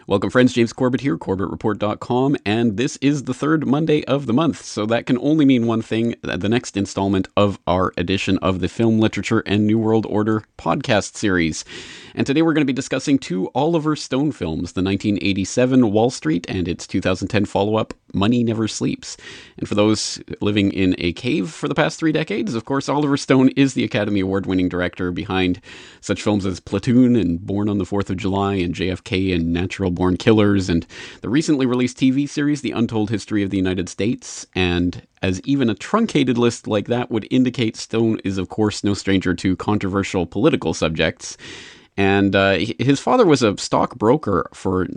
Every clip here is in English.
Welcome, friends. James Corbett here, CorbettReport.com, and this is the third Monday of the month, so that can only mean one thing: the next installment of our edition of the Film, Literature, and New World Order podcast series. And today we're going to be discussing two Oliver Stone films, the 1987 Wall Street and its 2010 follow-up, Money Never Sleeps. And for those living in a cave for the past 3 decades, of course, Oliver Stone is the Academy Award-winning director behind such films as Platoon and Born on the 4th of July and JFK and Natural Born Killers, and the recently released TV series The Untold History of the United States. And as even a truncated list like that would indicate, Stone is of course no stranger to controversial political subjects. And his father was a stockbroker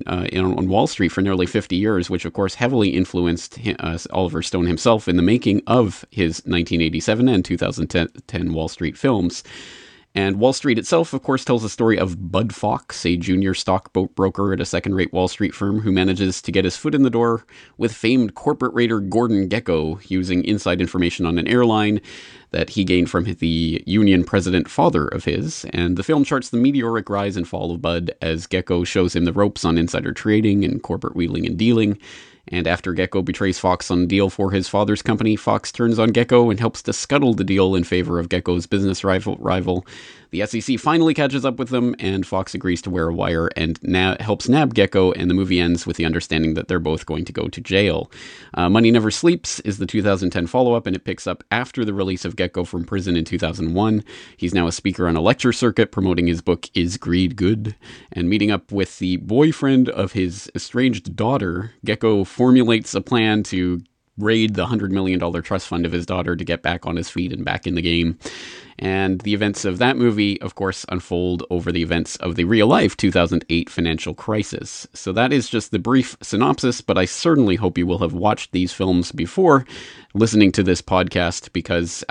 on Wall Street for nearly 50 years, which of course heavily influenced Oliver Stone himself in the making of his 1987 and 2010 Wall Street films. And Wall Street itself, of course, tells the story of Bud Fox, a junior stockbroker at a second-rate Wall Street firm who manages to get his foot in the door with famed corporate raider Gordon Gekko, using inside information on an airline that he gained from the union president father of his. And the film charts the meteoric rise and fall of Bud as Gekko shows him the ropes on insider trading and corporate wheeling and dealing. And after Gekko betrays Fox on a deal for his father's company, Fox turns on Gekko and helps to scuttle the deal in favor of Gekko's business rival. The SEC finally catches up with them, and Fox agrees to wear a wire and helps nab Gekko, and the movie ends with the understanding that they're both going to go to jail. Money Never Sleeps is the 2010 follow-up, and it picks up after the release of Gekko from prison in 2001. He's now a speaker on a lecture circuit promoting his book, Is Greed Good? And meeting up with the boyfriend of his estranged daughter, Gekko formulates a plan to raid the $100 million trust fund of his daughter to get back on his feet and back in the game. And the events of that movie, of course, unfold over the events of the real-life 2008 financial crisis. So that is just the brief synopsis, but I certainly hope you will have watched these films before listening to this podcast, because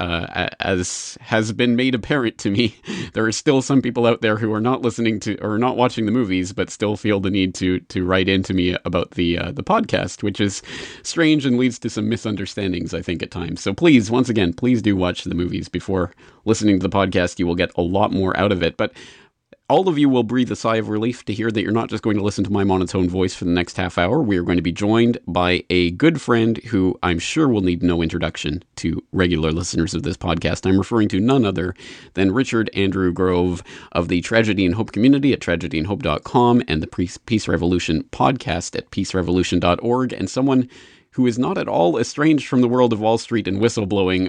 as has been made apparent to me, there are still some people out there who are not listening to or not watching the movies, but still feel the need to write into me about the podcast, which is strange and leads to some misunderstandings, I think, at times. So please, once again, please do watch the movies before listening to the podcast. You will get a lot more out of it. But all of you will breathe a sigh of relief to hear that you're not just going to listen to my monotone voice for the next half hour. We are going to be joined by a good friend who I'm sure will need no introduction to regular listeners of this podcast. I'm referring to none other than Richard Andrew Grove of the Tragedy and Hope community at tragedyandhope.com and the Peace Revolution podcast at peacerevolution.org, and someone who is not at all estranged from the world of Wall Street and whistleblowing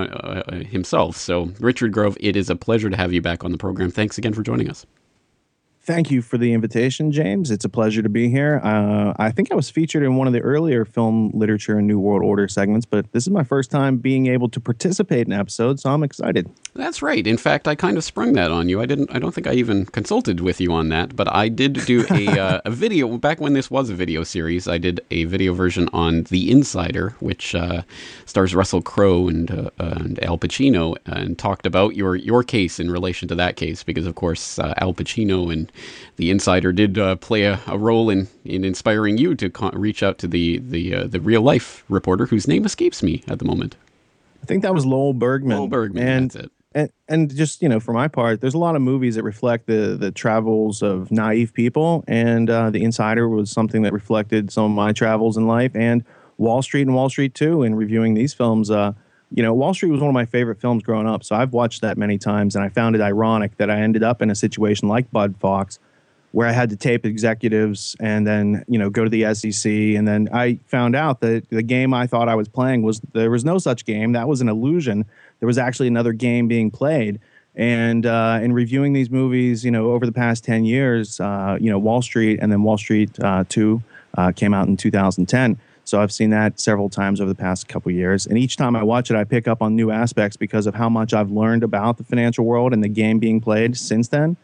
himself. So, Richard Grove, it is a pleasure to have you back on the program. Thanks again for joining us. Thank you for the invitation, James. It's a pleasure to be here. I think I was featured in one of the earlier Film, Literature, and New World Order segments, but this is my first time being able to participate in an episode, so I'm excited. That's right. In fact, I kind of sprung that on you. I don't think I even consulted with you on that, but I did do a video back when this was a video series. I did a video version on The Insider, which stars Russell Crowe and Al Pacino, and talked about your case in relation to that case, because of course Al Pacino and The Insider did play a role in inspiring you to reach out to the real life reporter whose name escapes me at the moment. I think that was Lowell Bergman. Lowell Bergman, that's it. And just, for my part, there's a lot of movies that reflect the travels of naive people, and The Insider was something that reflected some of my travels in life, and Wall Street and Wall Street 2 in reviewing these films. Wall Street was one of my favorite films growing up, so I've watched that many times, and I found it ironic that I ended up in a situation like Bud Fox, where I had to tape executives and then, go to the SEC, and then I found out that the game I thought I was playing there was no such game. That was an illusion. There was actually another game being played. And in reviewing these movies, over the past 10 years, Wall Street and then Wall Street 2 came out in 2010. So I've seen that several times over the past couple of years. And each time I watch it, I pick up on new aspects because of how much I've learned about the financial world and the game being played since then.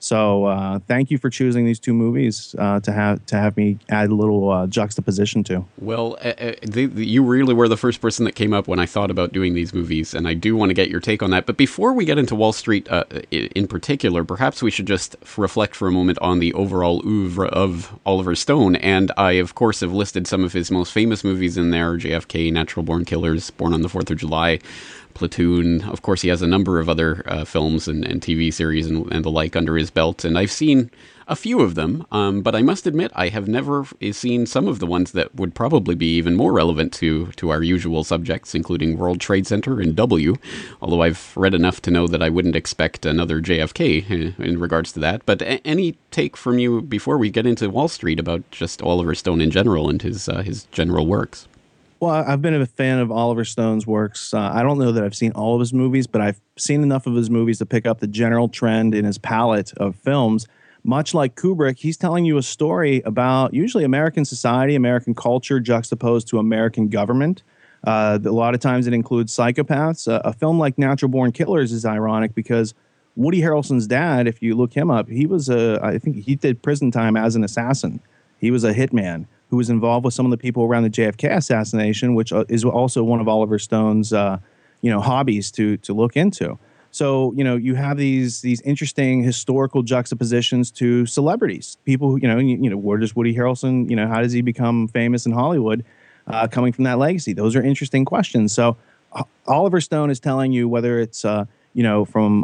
So thank you for choosing these two movies to have me add a little juxtaposition to. Well, you really were the first person that came up when I thought about doing these movies, and I do want to get your take on that. But before we get into Wall Street in particular, perhaps we should just reflect for a moment on the overall oeuvre of Oliver Stone. And I, of course, have listed some of his most famous movies in there: JFK, Natural Born Killers, Born on the 4th of July, Platoon. Of course, he has a number of other films and TV series and the like under his belt. And I've seen a few of them, but I must admit I have never seen some of the ones that would probably be even more relevant to our usual subjects, including World Trade Center and W, although I've read enough to know that I wouldn't expect another JFK in regards to that. But any take from you before we get into Wall Street about just Oliver Stone in general and his general works? Well, I've been a fan of Oliver Stone's works. I don't know that I've seen all of his movies, but I've seen enough of his movies to pick up the general trend in his palette of films. Much like Kubrick, he's telling you a story about usually American society, American culture juxtaposed to American government. A lot of times it includes psychopaths. A film like Natural Born Killers is ironic because Woody Harrelson's dad, if you look him up, I think he did prison time as an assassin. He was a hitman who was involved with some of the people around the JFK assassination, which is also one of Oliver Stone's, hobbies to look into. So, you have these interesting historical juxtapositions to celebrities. People who, where does Woody Harrelson, how does he become famous in Hollywood, coming from that legacy? Those are interesting questions. So Oliver Stone is telling you whether it's, from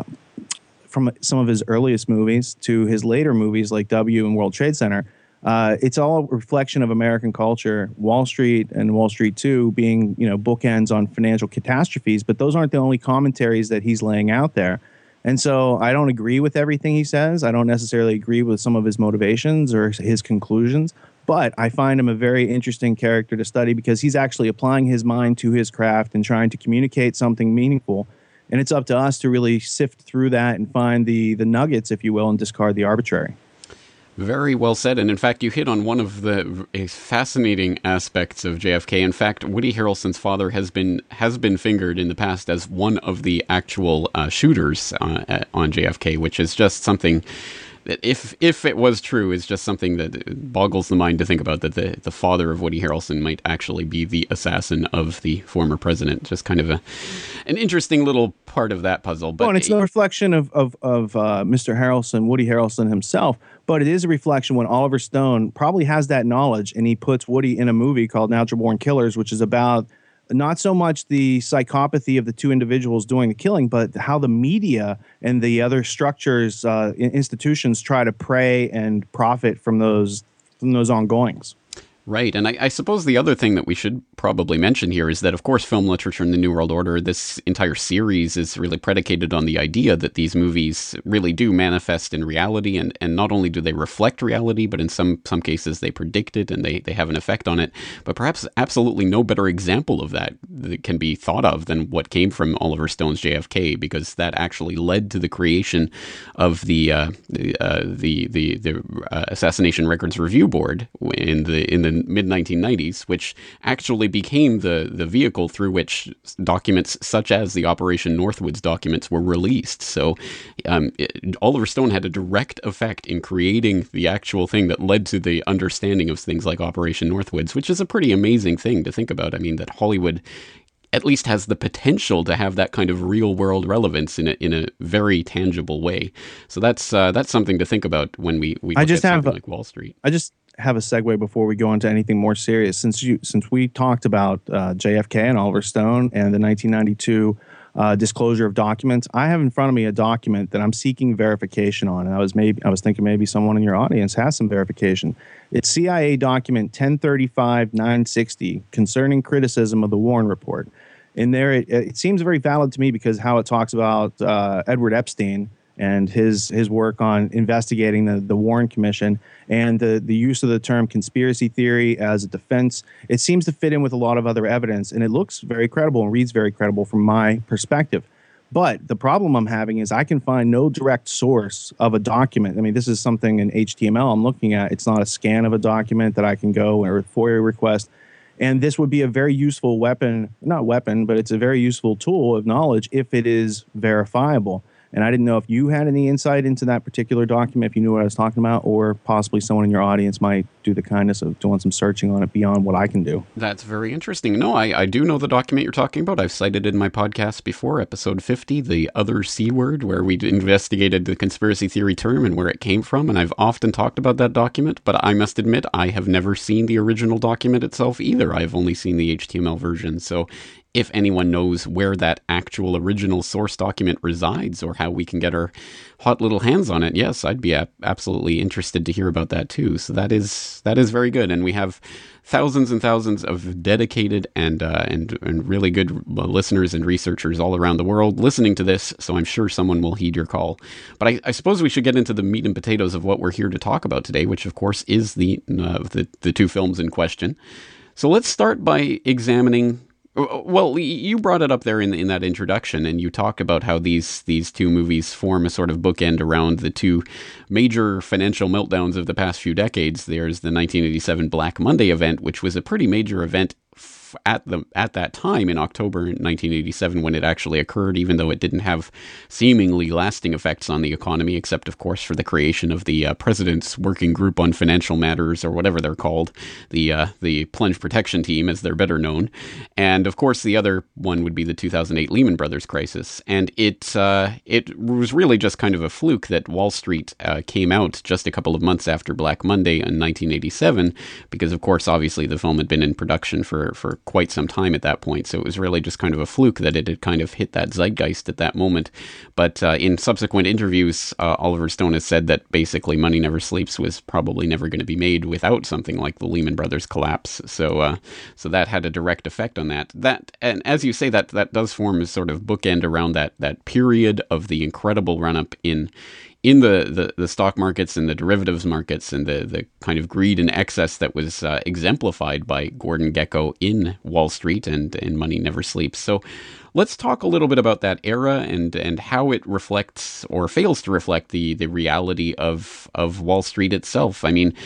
some of his earliest movies to his later movies like W and World Trade Center. It's all a reflection of American culture. Wall Street and Wall Street 2 being, bookends on financial catastrophes, but those aren't the only commentaries that he's laying out there. And so I don't agree with everything he says. I don't necessarily agree with some of his motivations or his conclusions, but I find him a very interesting character to study because he's actually applying his mind to his craft and trying to communicate something meaningful. And it's up to us to really sift through that and find the nuggets, if you will, and discard the arbitrary. Very well said. And in fact, you hit on one of the fascinating aspects of JFK. In fact, Woody Harrelson's father has been fingered in the past as one of the actual shooters on JFK, which is just something that, if it was true, is just something that boggles the mind to think about, that the father of Woody Harrelson might actually be the assassin of the former president. Just kind of an interesting little part of that puzzle. But and it's no reflection of Mr. Harrelson, Woody Harrelson himself, but it is a reflection when Oliver Stone probably has that knowledge and he puts Woody in a movie called Natural Born Killers, which is about not so much the psychopathy of the two individuals doing the killing, but how the media and the other structures, institutions try to prey and profit from those ongoings. Right. And I suppose the other thing that we should probably mention here is that, of course, film literature in the New World Order, this entire series is really predicated on the idea that these movies really do manifest in reality. And not only do they reflect reality, but in some cases they predict it and they have an effect on it. But perhaps absolutely no better example of that can be thought of than what came from Oliver Stone's JFK, because that actually led to the creation of the Assassination Records Review Board in the mid-1990s, which actually became the vehicle through which documents such as the Operation Northwoods documents were released. So Oliver Stone had a direct effect in creating the actual thing that led to the understanding of things like Operation Northwoods, which is a pretty amazing thing to think about. I mean, that Hollywood at least has the potential to have that kind of real world relevance in a very tangible way. So that's something to think about when we look at something like Wall Street. I just have a segue before we go into anything more serious. Since we talked about JFK and Oliver Stone and the 1992 disclosure of documents, I have in front of me a document that I'm seeking verification on, and I was thinking maybe someone in your audience has some verification. It's CIA document 1035-960 concerning criticism of the Warren Report. In there, it seems very valid to me because how it talks about Edward Epstein and his work on investigating the Warren Commission and the use of the term conspiracy theory as a defense. It seems to fit in with a lot of other evidence, and it looks very credible and reads very credible from my perspective. But the problem I'm having is I can find no direct source of a document. I mean, this is something in HTML I'm looking at. It's not a scan of a document that I can go or a FOIA request. And this would be a very useful but it's a very useful tool of knowledge if it is verifiable. And I didn't know if you had any insight into that particular document, if you knew what I was talking about, or possibly someone in your audience might do the kindness of doing some searching on it beyond what I can do. That's very interesting. No, I do know the document you're talking about. I've cited it in my podcast before, episode 50, The Other C Word, where we investigated the conspiracy theory term and where it came from. And I've often talked about that document, but I must admit I have never seen the original document itself either. I've only seen the HTML version. So if anyone knows where that actual original source document resides or how we can get our hot little hands on it, yes, I'd be absolutely interested to hear about that too. So that is very good, and we have thousands and thousands of dedicated and really good listeners and researchers all around the world listening to this. So I'm sure someone will heed your call. But I suppose we should get into the meat and potatoes of what we're here to talk about today, which of course is the two films in question. So let's start by examining. Well, you brought it up there in that introduction, and you talked about how these two movies form a sort of bookend around the two major financial meltdowns of the past few decades. There's the 1987 Black Monday event, which was a pretty major event at that time in October 1987 when it actually occurred, even though it didn't have seemingly lasting effects on the economy, except of course for the creation of the President's Working Group on Financial Matters, or whatever they're called, the Plunge Protection Team as they're better known. And of course the other one would be the 2008 Lehman Brothers crisis. And it was really just kind of a fluke that Wall Street came out just a couple of months after Black Monday in 1987, because of course obviously the film had been in production for quite some time at that point. So it was really just kind of a fluke that it had kind of hit that zeitgeist at that moment. But in subsequent interviews, Oliver Stone has said that basically Money Never Sleeps was probably never going to be made without something like the Lehman Brothers collapse. So that had a direct effect on that. And as you say, that does form a sort of bookend around that period of the incredible run-up in the stock markets and the derivatives markets, and the kind of greed and excess that was exemplified by Gordon Gekko in Wall Street and in Money Never Sleeps. So let's talk a little bit about that era and how it reflects or fails to reflect the reality of Wall Street itself. I mean,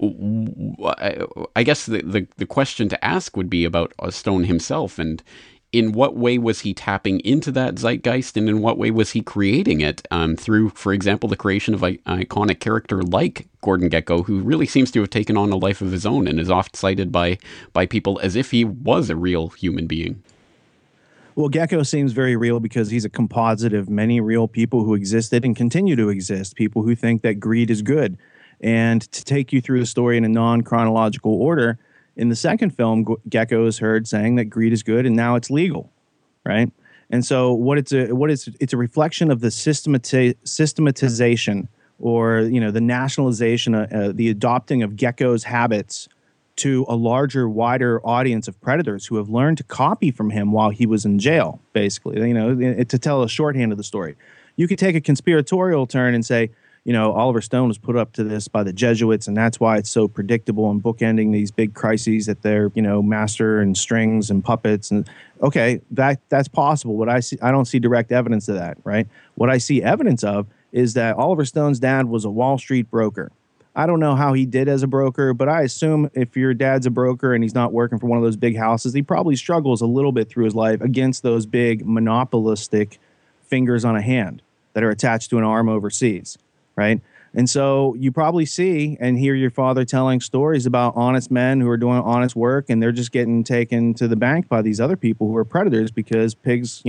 I guess the question to ask would be about Stone himself, and in what way was he tapping into that zeitgeist, and in what way was he creating it through, for example, the creation of an iconic character like Gordon Gekko, who really seems to have taken on a life of his own and is oft cited by people as if he was a real human being? Well, Gekko seems very real because he's a composite of many real people who existed and continue to exist, people who think that greed is good. And to take you through the story in a non-chronological order, in the second film, Gekko is heard saying that greed is good and now it's legal, right? And so it's a reflection of the systematization, or the nationalization, the adopting of Gekko's habits to a larger, wider audience of predators who have learned to copy from him while he was in jail, basically. To tell a shorthand of the story. You could take a conspiratorial turn and say, Oliver Stone was put up to this by the Jesuits, and that's why it's so predictable and bookending these big crises that they're, master and strings and puppets. And okay, that's possible. What I don't see direct evidence of that, right? What I see evidence of is that Oliver Stone's dad was a Wall Street broker. I don't know how he did as a broker, but I assume if your dad's a broker and he's not working for one of those big houses, he probably struggles a little bit through his life against those big monopolistic fingers on a hand that are attached to an arm overseas. Right. And so you probably see and hear your father telling stories about honest men who are doing honest work, and they're just getting taken to the bank by these other people who are predators because pigs,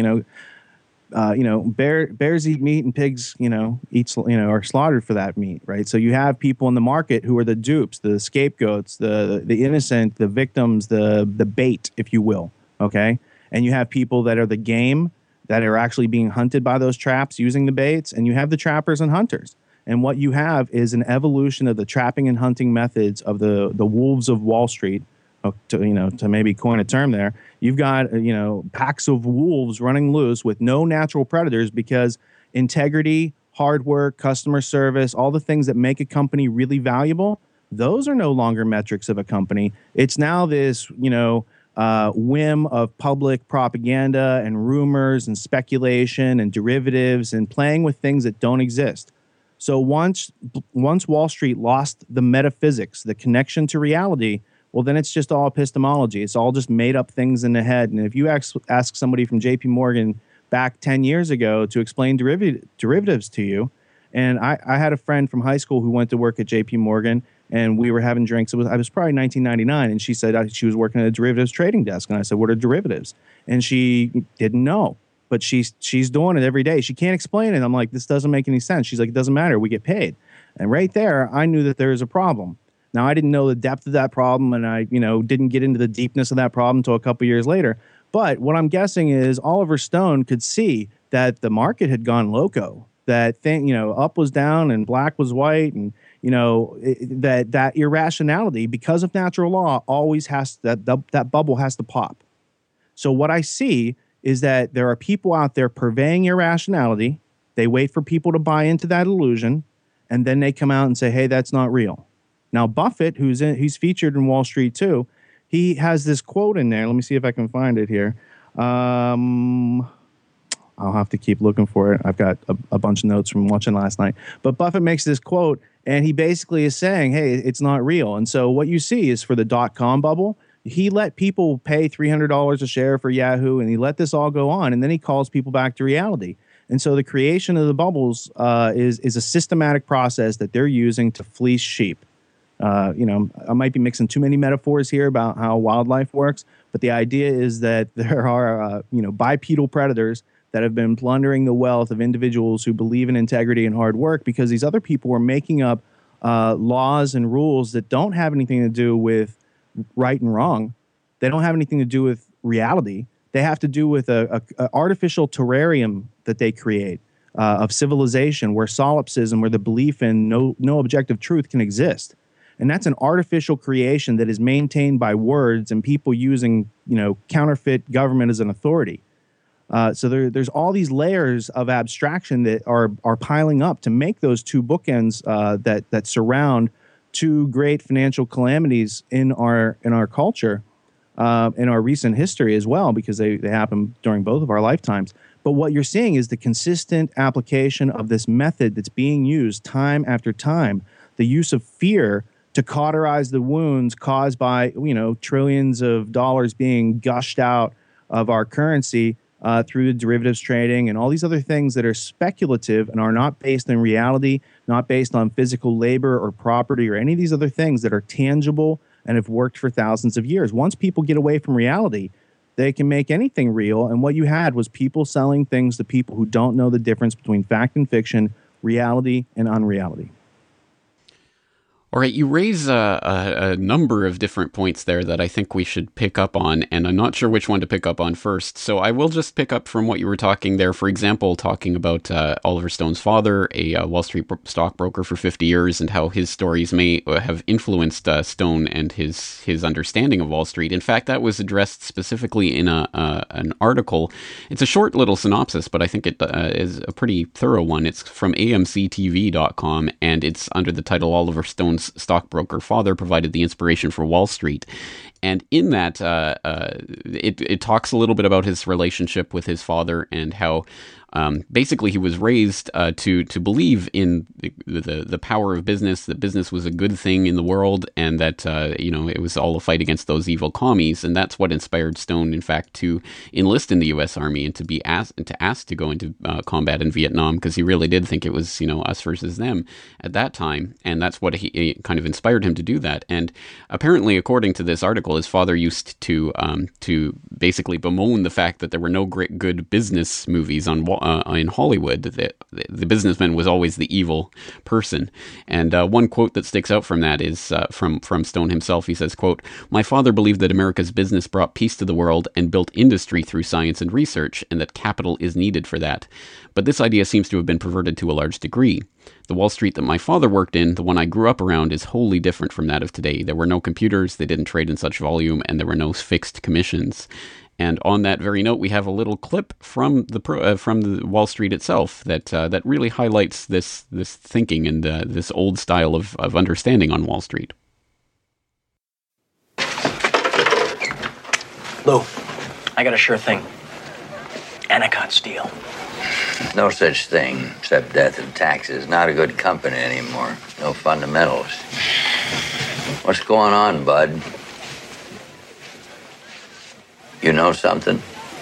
bears eat meat and pigs, are slaughtered for that meat. Right. So you have people in the market who are the dupes, the scapegoats, the innocent, the victims, the bait, if you will. OK. And you have people that are the game that are actually being hunted by those traps using the baits. And you have the trappers and hunters. And what you have is an evolution of the trapping and hunting methods of the wolves of Wall Street, to maybe coin a term there. You've got, packs of wolves running loose with no natural predators because integrity, hard work, customer service, all the things that make a company really valuable, those are no longer metrics of a company. It's now this, whim of public propaganda and rumors and speculation and derivatives and playing with things that don't exist. So once Wall Street lost the metaphysics, the connection to reality, well, then it's just all epistemology. It's all just made up things in the head. And if you ask somebody from J.P. Morgan back 10 years ago to explain derivatives to you, and I had a friend from high school who went to work at J.P. Morgan, and we were having drinks. I was probably 1999, and she said she was working at a derivatives trading desk. And I said, what are derivatives? And she didn't know. But she's doing it every day. She can't explain it. I'm like, this doesn't make any sense. She's like, it doesn't matter. We get paid. And right there, I knew that there was a problem. Now, I didn't know the depth of that problem, and I, didn't get into the deepness of that problem until a couple years later. But what I'm guessing is Oliver Stone could see that the market had gone loco, that up was down and black was white, and that irrationality, because of natural law, always has that bubble has to pop. So what I see is that there are people out there purveying irrationality. They wait for people to buy into that illusion, and then they come out and say, "Hey, that's not real." Now, Buffett, he's featured in Wall Street too, he has this quote in there. Let me see if I can find it here. I'll have to keep looking for it. I've got a bunch of notes from watching last night. But Buffett makes this quote, and he basically is saying, hey, it's not real. And so what you see is for the dot-com bubble, he let people pay $300 a share for Yahoo, and he let this all go on, and then he calls people back to reality. And so the creation of the bubbles is a systematic process that they're using to fleece sheep. I might be mixing too many metaphors here about how wildlife works, but the idea is that there are, bipedal predators that have been plundering the wealth of individuals who believe in integrity and hard work, because these other people are making up laws and rules that don't have anything to do with right and wrong. They don't have anything to do with reality. They have to do with a artificial terrarium that they create of civilization, where solipsism, where the belief in no objective truth can exist. And that's an artificial creation that is maintained by words and people using, counterfeit government as an authority. So there's all these layers of abstraction that are piling up to make those two bookends that surround two great financial calamities in our culture, in our recent history as well, because they happen during both of our lifetimes. But what you're seeing is the consistent application of this method that's being used time after time, the use of fear to cauterize the wounds caused by, trillions of dollars being gushed out of our currency through the derivatives trading and all these other things that are speculative and are not based in reality, not based on physical labor or property or any of these other things that are tangible and have worked for thousands of years. Once people get away from reality, they can make anything real. And what you had was people selling things to people who don't know the difference between fact and fiction, reality and unreality. All right, you raise a number of different points there that I think we should pick up on, and I'm not sure which one to pick up on first. So I will just pick up from what you were talking there. For example, talking about Oliver Stone's father, a Wall Street stockbroker for 50 years, and how his stories may have influenced Stone and his understanding of Wall Street. In fact, that was addressed specifically in an article. It's a short little synopsis, but I think it is a pretty thorough one. It's from AMCTV.com, and it's under the title Oliver Stone's stockbroker father provided the inspiration for Wall Street. And in that, it talks a little bit about his relationship with his father and how basically he was raised to believe in the power of business, that business was a good thing in the world, and that it was all a fight against those evil commies. And that's what inspired Stone, in fact, to enlist in the U.S. Army and to be asked to go into combat in Vietnam, because he really did think it was us versus them at that time, and that's what he kind of inspired him to do that. And apparently, according to this article, his father used to basically bemoan the fact that there were no great good business movies in Hollywood. The businessman was always the evil person. And one quote that sticks out from that is from Stone himself. He says, quote, "My father believed that America's business brought peace to the world and built industry through science and research, and that capital is needed for that. But this idea seems to have been perverted to a large degree. The Wall Street that my father worked in, the one I grew up around, is wholly different from that of today. There were no computers, they didn't trade in such volume, and there were no fixed commissions." And on that very note, we have a little clip from the Wall Street itself that really highlights this thinking and this old style of understanding on Wall Street. Lou, I got a sure thing. Anacott Steel. No such thing except death and taxes. Not a good company anymore. No fundamentals. What's going on, bud? You know something?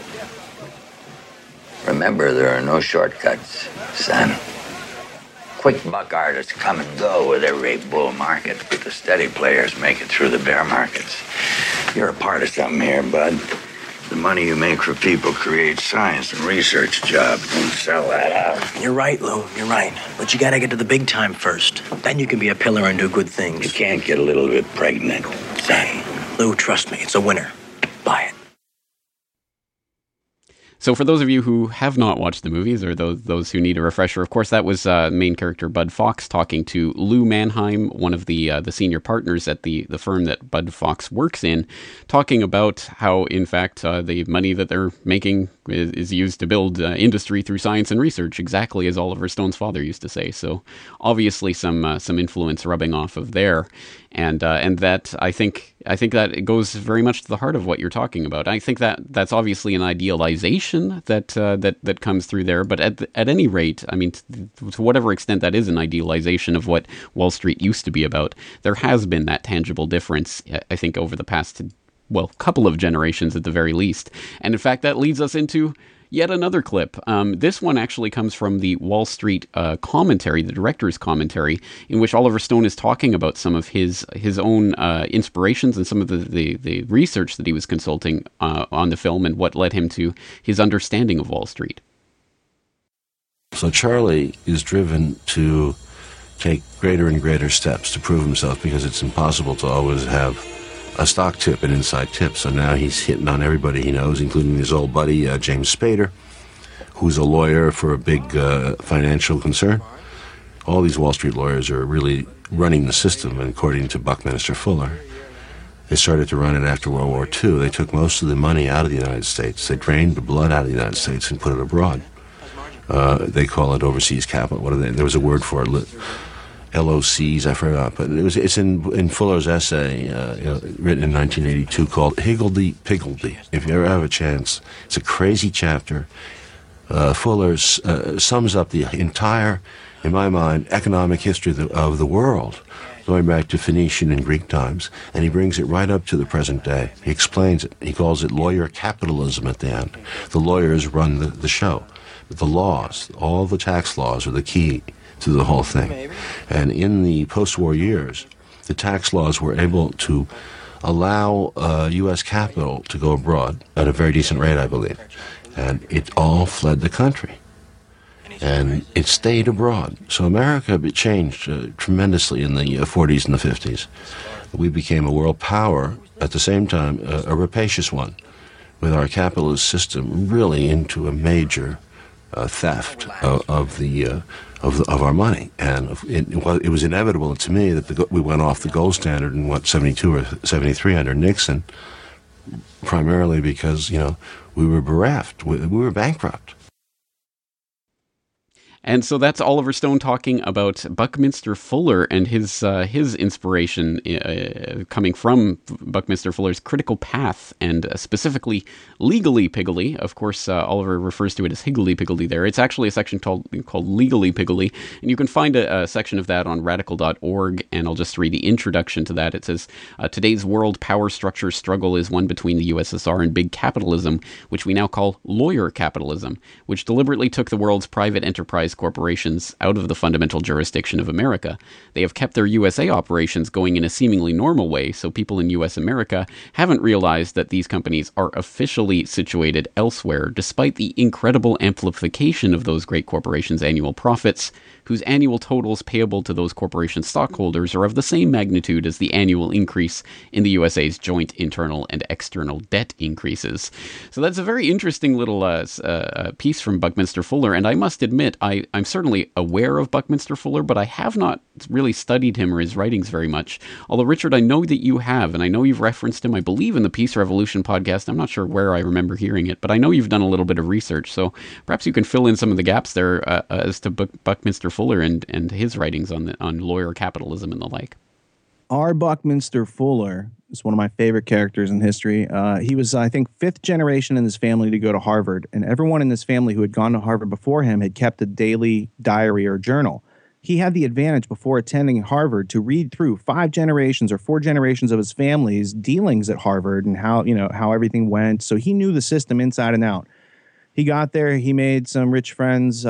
Remember, there are no shortcuts, son. Quick buck artists come and go with every bull market, but the steady players make it through the bear markets. You're a part of something here, bud. The money you make for people creates science and research jobs. Don't sell that out. You're right, Lou. You're right. But you gotta get to the big time first. Then you can be a pillar and do good things. You can't get a little bit pregnant, son. Lou, trust me. It's a winner. Buy it. So for those of you who have not watched the movies, or those who need a refresher, of course, that was main character Bud Fox talking to Lou Mannheim, one of the senior partners at the firm that Bud Fox works in, talking about how, in fact, the money that they're making is used to build industry through science and research, exactly as Oliver Stone's father used to say. So obviously some influence rubbing off of there. And that I think that it goes very much to the heart of what you're talking about. I think that's obviously an idealization that comes through there. But at any rate, I mean, to whatever extent that is an idealization of what Wall Street used to be about, there has been that tangible difference, I think, over the past, couple of generations at the very least. And in fact, that leads us into yet another clip. This one actually comes from the Wall Street commentary, the director's commentary, in which Oliver Stone is talking about some of his own inspirations and some of the research that he was consulting on the film and what led him to his understanding of Wall Street. So Charlie is driven to take greater and greater steps to prove himself, because it's impossible to always have a stock tip, an inside tip. So now he's hitting on everybody he knows, including his old buddy, James Spader, who's a lawyer for a big financial concern. All these Wall Street lawyers are really running the system, and according to Buckminster Fuller, they started to run it after World War II. They took most of the money out of the United States. They drained the blood out of the United States and put it abroad. They call it overseas capital. There was a word for it. LOCs, I forgot, but it's in Fuller's essay written in 1982 called Higgledy-Piggledy. If you ever have a chance, it's a crazy chapter. Fuller sums up the entire, in my mind, economic history of the world, going back to Phoenician and Greek times, and he brings it right up to the present day. He explains it. He calls it lawyer capitalism at the end. The lawyers run the show. The laws, all the tax laws, are the key to the whole thing. And in the post-war years, the tax laws were able to allow U.S. capital to go abroad at a very decent rate, I believe. And it all fled the country. And it stayed abroad. So America changed tremendously in the 40s and the 50s. We became a world power, at the same time, a rapacious one, with our capitalist system really into a major theft of our money. And it was inevitable to me that we went off the gold standard in 72 or 73 under Nixon, primarily because we were bereft, we were bankrupt. And so that's Oliver Stone talking about Buckminster Fuller and his inspiration coming from Buckminster Fuller's critical path, and specifically Legally-Piggly. Of course, Oliver refers to it as Higgledy-Piggledy there. It's actually a section called Legally-Piggly, and you can find a section of that on radical.org, and I'll just read the introduction to that. It says, today's world power structure struggle is one between the USSR and big capitalism, which we now call lawyer capitalism, which deliberately took the world's private enterprise corporations out of the fundamental jurisdiction of America. They have kept their USA operations going in a seemingly normal way, so people in US America haven't realized that these companies are officially situated elsewhere, despite the incredible amplification of those great corporations' annual profits, whose annual totals payable to those corporation stockholders are of the same magnitude as the annual increase in the USA's joint internal and external debt increases. So that's a very interesting little piece from Buckminster Fuller, and I must admit, I'm certainly aware of Buckminster Fuller, but I have not really studied him or his writings very much. Although, Richard, I know that you have, and I know you've referenced him, I believe, in the Peace Revolution podcast. I'm not sure where I remember hearing it, but I know you've done a little bit of research, so perhaps you can fill in some of the gaps there as to Buckminster Fuller and his writings on lawyer capitalism and the like. R. Buckminster Fuller is one of my favorite characters in history. He was, I think, fifth generation in his family to go to Harvard, and everyone in this family who had gone to Harvard before him had kept a daily diary or journal. He had the advantage before attending Harvard to read through 5 generations or 4 generations of his family's dealings at Harvard and how everything went. So he knew the system inside and out. He got there. He made some rich friends.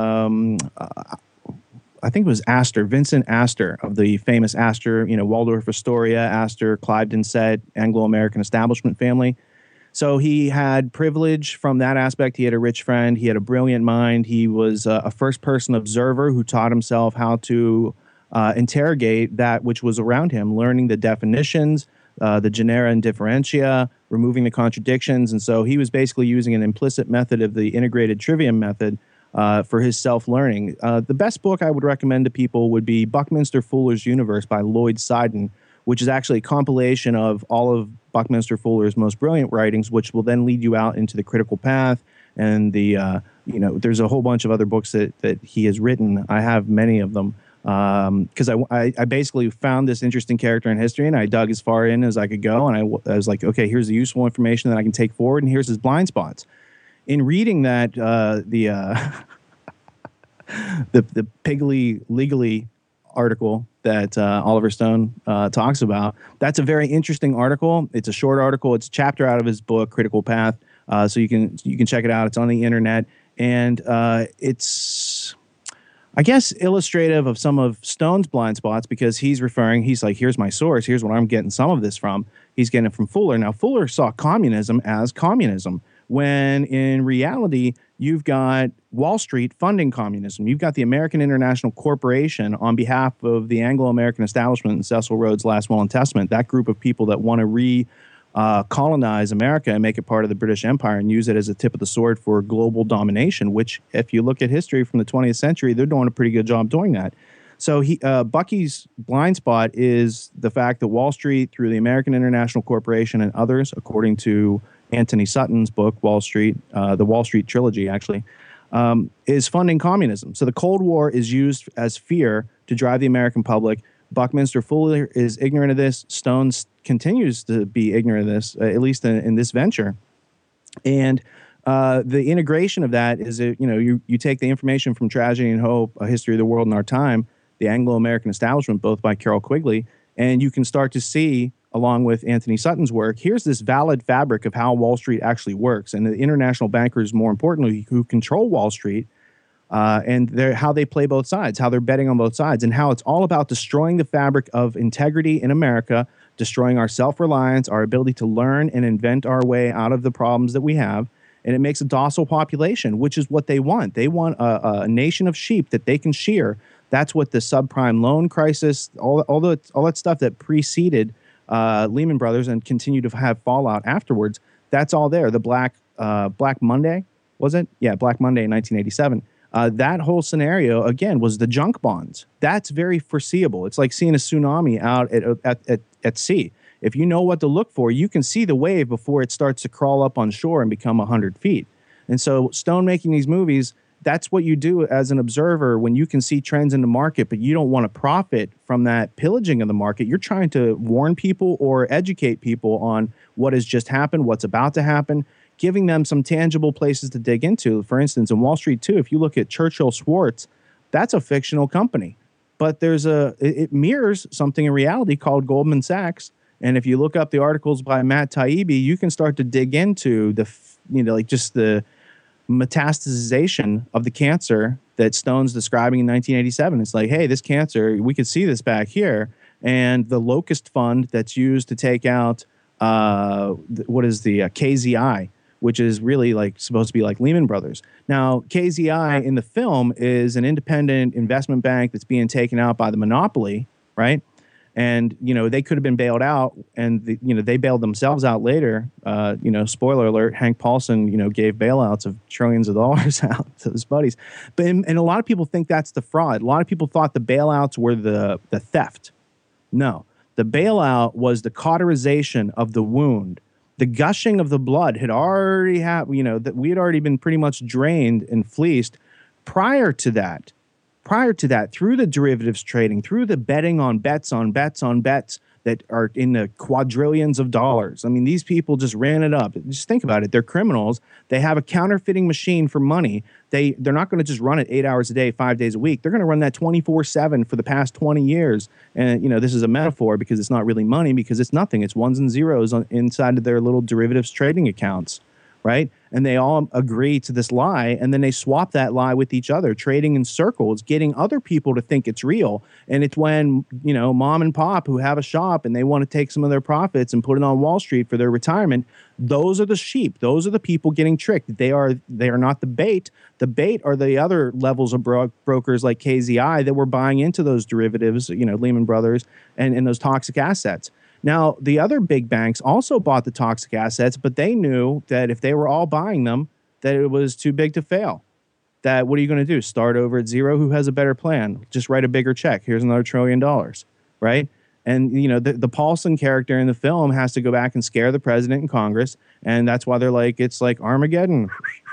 I think it was Astor, Vincent Astor of the famous Astor, Waldorf Astoria, Astor, Cliveden Set, Anglo-American establishment family. So he had privilege from that aspect. He had a rich friend. He had a brilliant mind. He was a first-person observer who taught himself how to interrogate that which was around him, learning the definitions, the genera and differentia, removing the contradictions. And so he was basically using an implicit method of the integrated trivium method for his self-learning. The best book I would recommend to people would be Buckminster Fuller's Universe by Lloyd Seiden, which is actually a compilation of all of Buckminster Fuller's most brilliant writings, which will then lead you out into the critical path. And there's a whole bunch of other books that he has written. I have many of them because I basically found this interesting character in history, and I dug as far in as I could go. And I was like, okay, here's the useful information that I can take forward, and here's his blind spots. In reading that, the Piggly Legally article that Oliver Stone talks about, that's a very interesting article. It's a short article. It's a chapter out of his book, Critical Path. So you can check it out. It's on the internet, and it's, I guess, illustrative of some of Stone's blind spots, because he's like, here's my source. Here's where I'm getting some of this from. He's getting it from Fuller. Now, Fuller saw communism as communism, when in reality, you've got Wall Street funding communism. You've got the American International Corporation on behalf of the Anglo-American establishment and Cecil Rhodes' Last Will and Testament, that group of people that want to colonize America and make it part of the British Empire and use it as a tip of the sword for global domination, which, if you look at history from the 20th century, they're doing a pretty good job doing that. So Bucky's blind spot is the fact that Wall Street, through the American International Corporation and others, according to Anthony Sutton's book, Wall Street, the Wall Street Trilogy, actually, is funding communism. So the Cold War is used as fear to drive the American public. Buckminster Fuller is ignorant of this. Stone continues to be ignorant of this, at least in this venture. And the integration of that is, you take the information from Tragedy and Hope, A History of the World in Our Time, the Anglo-American Establishment, both by Carroll Quigley, and you can start to see, along with Anthony Sutton's work, here's this valid fabric of how Wall Street actually works. And the international bankers, more importantly, who control Wall Street, and how they play both sides, how they're betting on both sides, and how it's all about destroying the fabric of integrity in America, destroying our self-reliance, our ability to learn and invent our way out of the problems that we have. And it makes a docile population, which is what they want. They want a nation of sheep that they can shear. That's what the subprime loan crisis, all that stuff that preceded Lehman Brothers and continue to have fallout afterwards, that's all there. The Black Monday, was it? Yeah, Black Monday in 1987. That whole scenario, again, was the junk bonds. That's very foreseeable. It's like seeing a tsunami out at sea. If you know what to look for, you can see the wave before it starts to crawl up on shore and become 100 feet. And so Stone making these movies, that's what you do as an observer when you can see trends in the market, but you don't want to profit from that pillaging of the market. You're trying to warn people or educate people on what has just happened, what's about to happen, giving them some tangible places to dig into. For instance, in Wall Street 2, if you look at Churchill Schwartz, that's a fictional company. But it mirrors something in reality called Goldman Sachs. And if you look up the articles by Matt Taibbi, you can start to dig into just the metastasization of the cancer that Stone's describing in 1987. It's like, hey, this cancer, we could see this back here. And the locust fund that's used to take out KZI, which is really supposed to be like Lehman Brothers. Now, KZI in the film is an independent investment bank that's being taken out by the monopoly, right? And, they could have been bailed out, and they bailed themselves out later. Spoiler alert, Hank Paulson, gave bailouts of trillions of dollars out to his buddies. And a lot of people think that's the fraud. A lot of people thought the bailouts were the theft. No, the bailout was the cauterization of the wound. The gushing of the blood had already happened, that we had already been pretty much drained and fleeced prior to that, through the derivatives trading, through the betting on bets that are in the quadrillions of dollars. I mean, these people just ran it up. Just think about it. They're criminals. They have a counterfeiting machine for money. They're not going to just run it 8 hours a day, 5 days a week. They're going to run that 24/7 for the past 20 years. And, this is a metaphor because it's not really money, because it's nothing. It's ones and zeros inside of their little derivatives trading accounts, right? And they all agree to this lie, and then they swap that lie with each other, trading in circles, getting other people to think it's real. And it's when, mom and pop who have a shop and they want to take some of their profits and put it on Wall Street for their retirement, those are the sheep. Those are the people getting tricked. They are not the bait. The bait are the other levels of brokers like KZI that were buying into those derivatives, Lehman Brothers, and those toxic assets. Now, the other big banks also bought the toxic assets, but they knew that if they were all buying them, that it was too big to fail. That what are you going to do? Start over at zero? Who has a better plan? Just write a bigger check. Here's another $1 trillion, right? And, you know, the Paulson character in the film has to go back and scare the president and Congress. And that's why they're like, it's like Armageddon,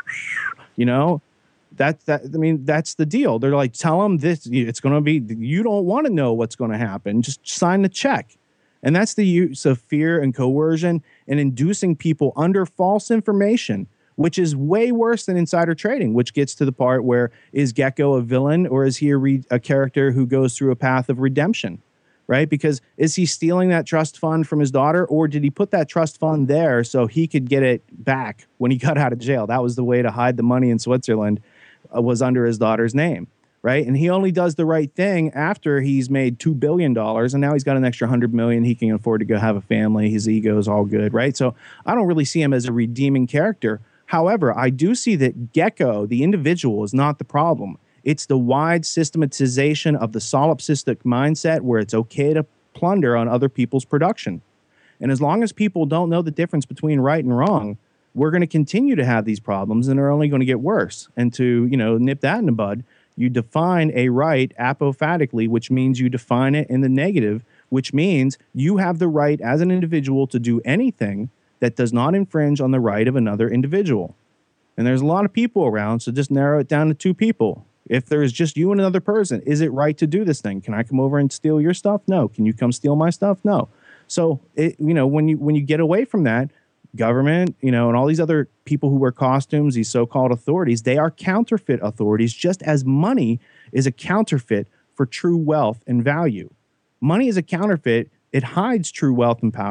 you know? I mean, that's the deal. They're like, tell them this, it's going to be, you don't want to know what's going to happen. Just sign the check. And that's the use of fear and coercion and inducing people under false information, which is way worse than insider trading, which gets to the part where, is Gecko a villain, or is he a character who goes through a path of redemption, right? Because is he stealing that trust fund from his daughter, or did he put that trust fund there so he could get it back when he got out of jail? That was the way to hide the money in Switzerland, was under his daughter's name, right? And he only does the right thing after he's made $2 billion, and now he's got an extra $100 million. He can afford to go have a family. His ego is all good, right? So I don't really see him as a redeeming character. However, I do see that Gecko, the individual, is not the problem. It's the wide systematization of the solipsistic mindset where it's okay to plunder on other people's production. And as long as people don't know the difference between right and wrong, we're going to continue to have these problems, and they're only going to get worse. And to, you know, nip that in the bud, you define a right apophatically, which means you define it in the negative, which means you have the right as an individual to do anything that does not infringe on the right of another individual. And there's a lot of people around, so just narrow it down to 2 people. If there is just you and another person, is it right to do this thing? Can I come over and steal your stuff? No. Can you come steal my stuff? No. So, when you get away from that, government, and all these other people who wear costumes, these so-called authorities, they are counterfeit authorities, just as money is a counterfeit for true wealth and value. Money is a counterfeit. It hides true wealth and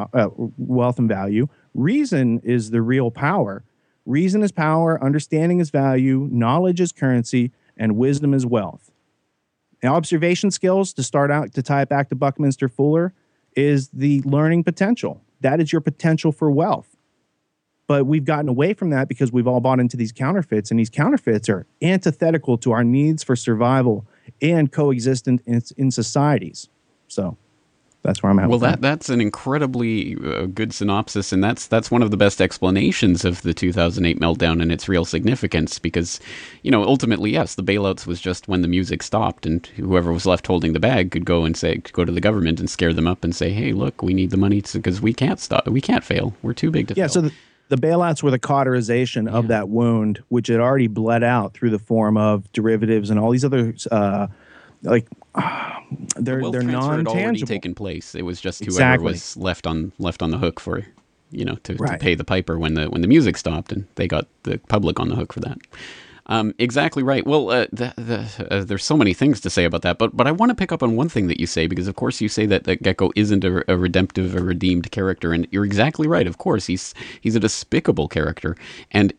value. Reason is the real power. Reason is power, understanding is value, knowledge is currency, and wisdom is wealth. Now, observation skills, to start out, to tie it back to Buckminster Fuller, is the learning potential. That is your potential for wealth. But we've gotten away from that because we've all bought into these counterfeits, and these counterfeits are antithetical to our needs for survival and coexistence in societies. So that's where I'm at. Well, that's an incredibly good synopsis, and that's one of the best explanations of the 2008 meltdown and its real significance, because, ultimately, yes, the bailouts was just when the music stopped, and whoever was left holding the bag could go to the government and scare them up and say, hey, look, we need the money because we can't fail. We're too big to fail. Yeah, so the bailouts were the cauterization of that wound, which had already bled out through the form of derivatives and all these other, they're non-tangible. Had already taken place. It was just whoever was left on the hook for, to pay the piper when the music stopped, and they got the public on the hook for that. Exactly right. Well, there's so many things to say about that, but I want to pick up on one thing that you say, because of course you say that Gecko isn't a redeemed character, and you're exactly right. Of course, he's a despicable character, and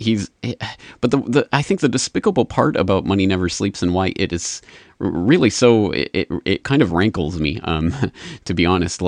but I think the despicable part about Money Never Sleeps and why it is really so it kind of rankles me, to be honest,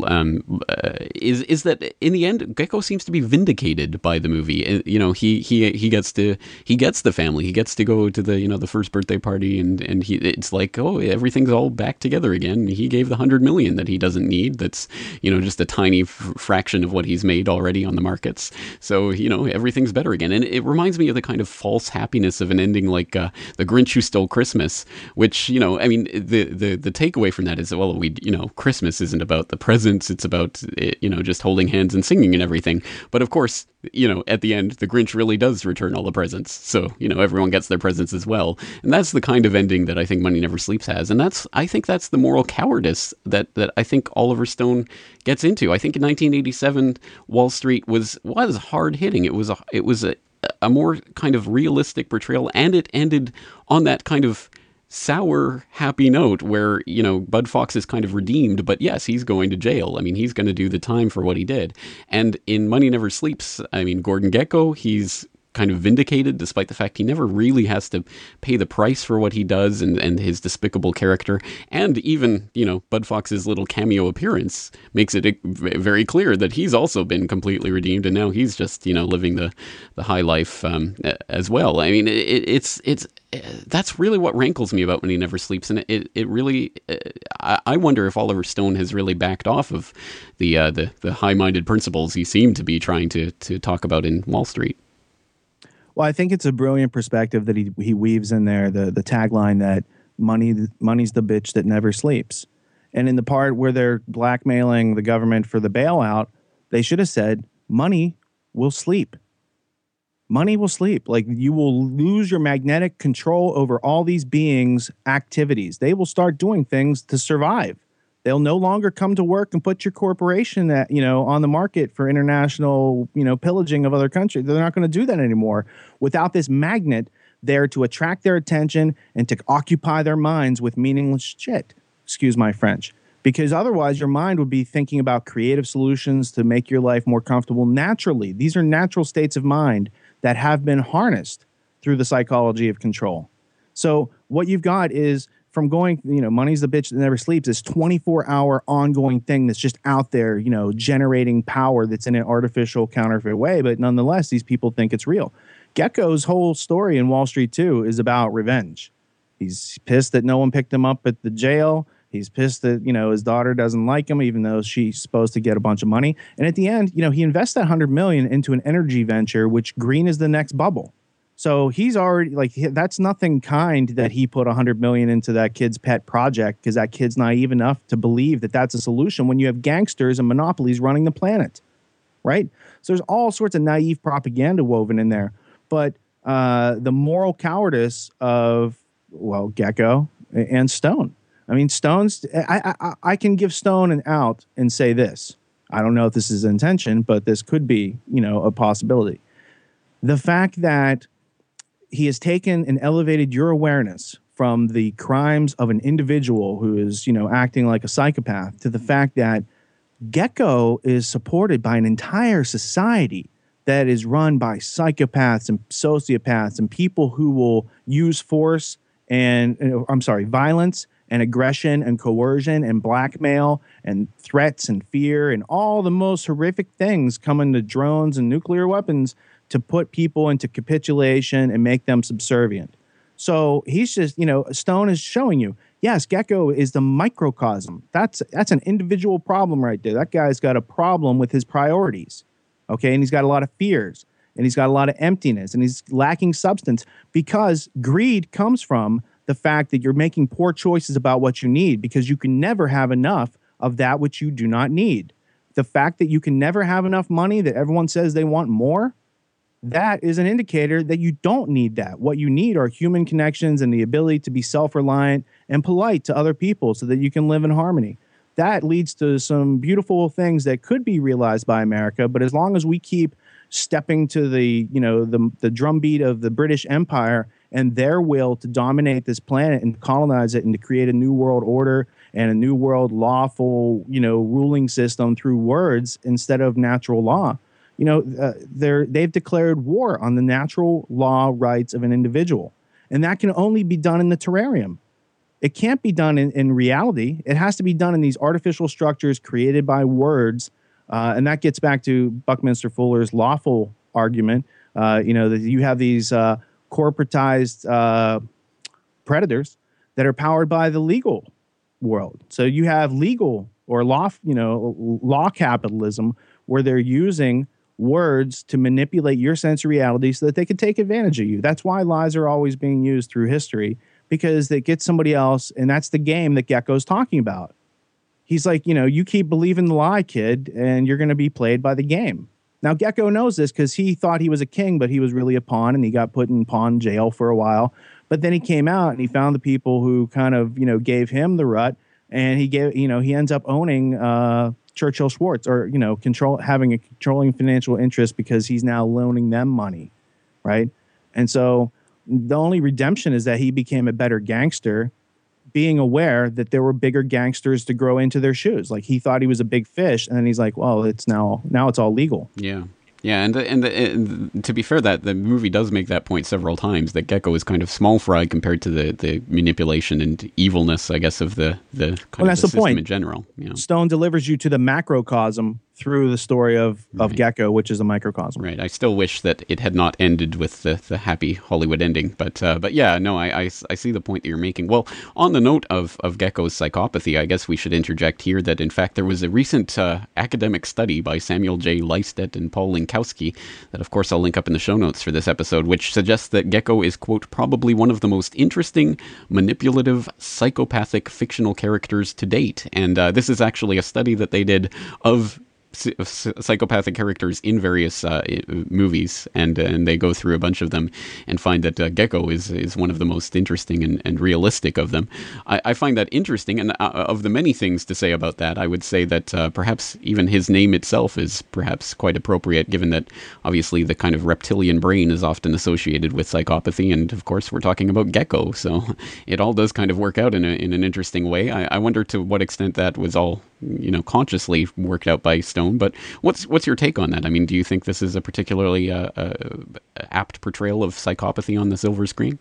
is that in the end Gecko seems to be vindicated by the movie. He gets the family, he gets to go to the first birthday party, and it's like, oh, everything's all back together again. He gave the $100 million that he doesn't need. That's just a tiny fraction of what he's made already on the markets. So everything's better again, and it reminds me of the kind of false happiness of an ending like The Grinch Who Stole Christmas, which the takeaway from that is, well, Christmas isn't about the presents, it's about just holding hands and singing and everything. But of course, at the end, the Grinch really does return all the presents, so everyone gets their presents as well. And that's the kind of ending that I think Money Never Sleeps has, and I think that's the moral cowardice that I think Oliver Stone gets into. I think in 1987, Wall Street was hard hitting. It was a more kind of realistic portrayal, and it ended on that kind of sour, happy note where, Bud Fox is kind of redeemed, but yes, he's going to jail. I mean, he's going to do the time for what he did. And in Money Never Sleeps, I mean, Gordon Gekko, he's kind of vindicated, despite the fact he never really has to pay the price for what he does and his despicable character. And even, Bud Fox's little cameo appearance makes it very clear that he's also been completely redeemed, and now he's just, living the high life as well. I mean, it's that's really what rankles me about When He Never Sleeps, and it really, I wonder if Oliver Stone has really backed off of the high-minded principles he seemed to be trying to talk about in Wall Street. Well, I think it's a brilliant perspective that he weaves in there, the tagline that money's the bitch that never sleeps. And in the part where they're blackmailing the government for the bailout, they should have said, money will sleep. Money will sleep. Like, you will lose your magnetic control over all these beings' activities. They will start doing things to survive. They'll no longer come to work and put your corporation on the market for international, pillaging of other countries. They're not going to do that anymore without this magnet there to attract their attention and to occupy their minds with meaningless shit. Excuse my French. Because otherwise your mind would be thinking about creative solutions to make your life more comfortable naturally. These are natural states of mind that have been harnessed through the psychology of control. So what you've got is, from going, money's the bitch that never sleeps, this 24-hour ongoing thing that's just out there, generating power that's in an artificial, counterfeit way. But nonetheless, these people think it's real. Gecko's whole story in Wall Street 2 is about revenge. He's pissed that no one picked him up at the jail. He's pissed that, his daughter doesn't like him, even though she's supposed to get a bunch of money. And at the end, he invests that $100 million into an energy venture, which green is the next bubble. So he's already that's nothing kind that he put $100 million into that kid's pet project, because that kid's naive enough to believe that that's a solution when you have gangsters and monopolies running the planet, right? So there's all sorts of naive propaganda woven in there. But the moral cowardice of, Gecko and Stone. I mean, Stone's, I can give Stone an out and say this. I don't know if this is intention, but this could be, a possibility. The fact that he has taken and elevated your awareness from the crimes of an individual who is, acting like a psychopath, to the fact that Gecko is supported by an entire society that is run by psychopaths and sociopaths and people who will use force violence and aggression and coercion and blackmail and threats and fear and all the most horrific things coming to drones and nuclear weapons to put people into capitulation and make them subservient. So he's just, Stone is showing you, yes, Gecko is the microcosm. That's an individual problem right there. That guy's got a problem with his priorities, okay? And he's got a lot of fears, and he's got a lot of emptiness, and he's lacking substance, because greed comes from the fact that you're making poor choices about what you need, because you can never have enough of that which you do not need. The fact that you can never have enough money, that everyone says they want more, that is an indicator that you don't need that. What you need are human connections and the ability to be self-reliant and polite to other people so that you can live in harmony. That leads to some beautiful things that could be realized by America, but as long as we keep stepping to the drumbeat of the British Empire and their will to dominate this planet and colonize it and to create a new world order and a new world lawful, ruling system through words instead of natural law, they've declared war on the natural law rights of an individual. And that can only be done in the terrarium. It can't be done in reality. It has to be done in these artificial structures created by words. And that gets back to Buckminster Fuller's lawful argument, that you have these corporatized predators that are powered by the legal world. So you have legal or law capitalism, where they're using words to manipulate your sense of reality so that they can take advantage of you. That's why lies are always being used through history, because they get somebody else, and that's the game that Gecko's talking about. He's like, you keep believing the lie, kid, and you're going to be played by the game. Now, Gecko knows this because he thought he was a king, but he was really a pawn, and he got put in pawn jail for a while. But then he came out and he found the people who kind of, gave him the rut, and he ends up owning Churchill Schwartz, or having a controlling financial interest because he's now loaning them money, right? And so the only redemption is that he became a better gangster, being aware that there were bigger gangsters to grow into their shoes. Like, he thought he was a big fish, and then he's like, well, it's now it's all legal. Yeah. Yeah, and to be fair, that the movie does make that point several times, that Gecko is kind of small fry compared to the manipulation and evilness, I guess, of the kind of the system point in general. You know? Stone delivers you to the macrocosm through the story of Gecko, which is a microcosm. Right. I still wish that it had not ended with the happy Hollywood ending, but yeah, no, I see the point that you're making. Well, on the note of Gecko's psychopathy, I guess we should interject here that in fact there was a recent academic study by Samuel J. Lystedt and Paul Linkowski that, of course, I'll link up in the show notes for this episode, which suggests that Gecko is, quote, probably one of the most interesting, manipulative, psychopathic fictional characters to date. And this is actually a study that they did of psychopathic characters in various movies, and they go through a bunch of them and find that Gecko is one of the most interesting and realistic of them. I find that interesting, and of the many things to say about that, I would say that perhaps even his name itself is perhaps quite appropriate, given that obviously the kind of reptilian brain is often associated with psychopathy, and of course we're talking about Gecko, so it all does kind of work out in an interesting way. I wonder to what extent that was all, you know, consciously worked out by Stone. But what's your take on that? I mean, do you think this is a particularly apt portrayal of psychopathy on the silver screen?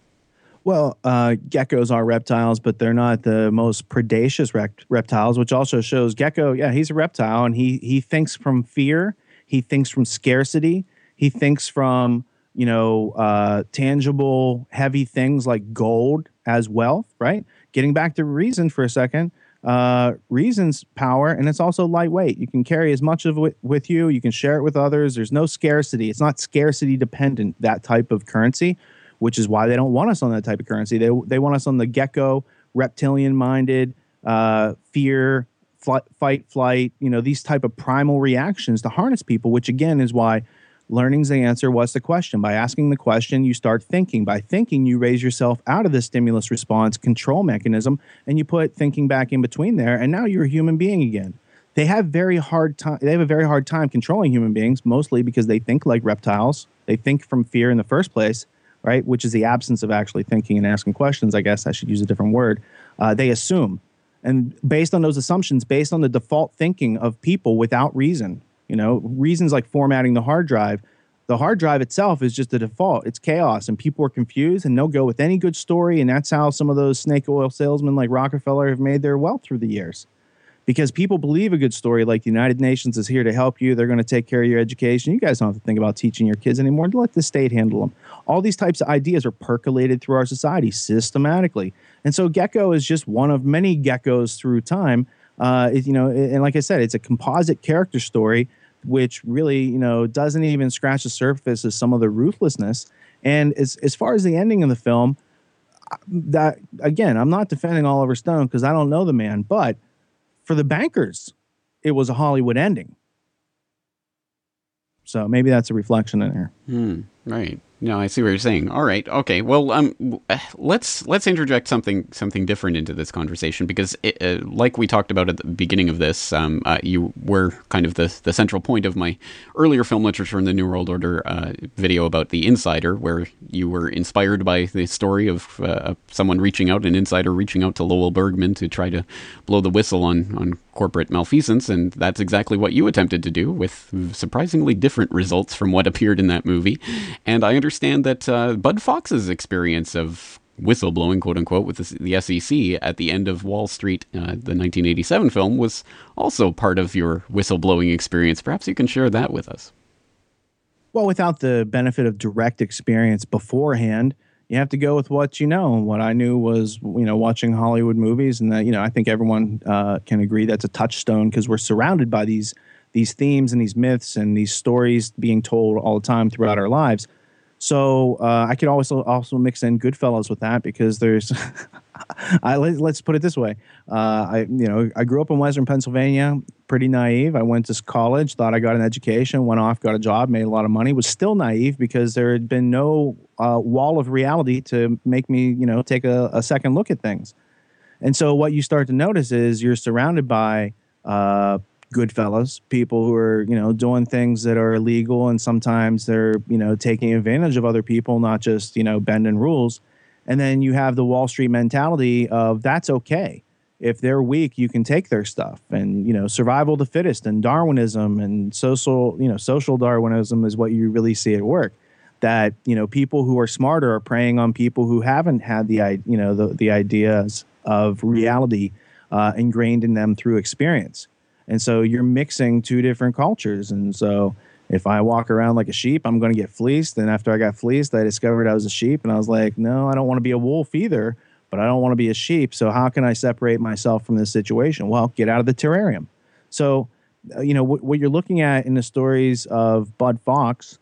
Well, geckos are reptiles, but they're not the most predacious reptiles, which also shows Gecko, yeah, he's a reptile, and he thinks from fear, he thinks from scarcity, he thinks from, you know, tangible, heavy things like gold as wealth, right? Getting back to reason for a second, reason's power, and it's also lightweight. You can carry as much of it with you. You can share it with others. There's no scarcity. It's not scarcity dependent, that type of currency, which is why they don't want us on that type of currency. They want us on the Gecko, reptilian-minded, fear, fight, flight, you know, these type of primal reactions to harness people, which again is why learning's the answer. What's the question? By asking the question, you start thinking. By thinking, you raise yourself out of the stimulus response control mechanism, and you put thinking back in between there, and now you're a human being again. They have a very hard time controlling human beings, mostly because they think like reptiles. They think from fear in the first place, right? Which is the absence of actually thinking and asking questions. I guess I should use a different word. They assume. And based on those assumptions, based on the default thinking of people without reason, you know, reasons like formatting the hard drive itself is just the default. It's chaos, and people are confused, and they'll go with any good story. And that's how some of those snake oil salesmen like Rockefeller have made their wealth through the years. Because people believe a good story like the United Nations is here to help you. They're going to take care of your education. You guys don't have to think about teaching your kids anymore. Let the state handle them. All these types of ideas are percolated through our society systematically. And so Gecko is just one of many geckos through time. You know, and like I said, it's a composite character story, which really, you know, doesn't even scratch the surface of some of the ruthlessness. And as far as the ending of the film, that again, I'm not defending Oliver Stone because I don't know the man, but for the bankers, it was a Hollywood ending. So maybe that's a reflection in there. Right. No, I see what you're saying. All right. Okay. Well, let's interject something different into this conversation, because like we talked about at the beginning of this, you were kind of the central point of my earlier film literature in the New World Order video about The Insider, where you were inspired by the story of someone reaching out, an insider reaching out to Lowell Bergman to try to blow the whistle on corporate malfeasance, and that's exactly what you attempted to do, with surprisingly different results from what appeared in that movie. And I understand that Bud Fox's experience of whistleblowing, quote unquote, with the SEC at the end of Wall Street, the 1987 film, was also part of your whistleblowing experience. Perhaps you can share that with us. Well, without the benefit of direct experience beforehand, you have to go with what you know. And what I knew was, you know, watching Hollywood movies, and that, you know, I think everyone can agree that's a touchstone, because we're surrounded by these themes and these myths and these stories being told all the time throughout our lives. So I could also mix in Goodfellas with that, because there's let's put it this way. I grew up in Western Pennsylvania, pretty naive. I went to college, thought I got an education, went off, got a job, made a lot of money, was still naive because there had been no wall of reality to make me, you know, take a second look at things. And so what you start to notice is you're surrounded by Goodfellas, people who are, you know, doing things that are illegal, and sometimes they're, you know, taking advantage of other people, not just, you know, bending rules. And then you have the Wall Street mentality of that's okay. if they're weak, you can take their stuff. And, survival of the fittest and Darwinism and social Darwinism is what you really see at work. That, people who are smarter are preying on people who haven't had the ideas of reality ingrained in them through experience. And so you're mixing two different cultures. And so if I walk around like a sheep, I'm going to get fleeced. And after I got fleeced, I discovered I was a sheep. And I was like, no, I don't want to be a wolf either, but I don't want to be a sheep. So how can I separate myself from this situation? Well, get out of the terrarium. So, what you're looking at in the stories of Bud Fox,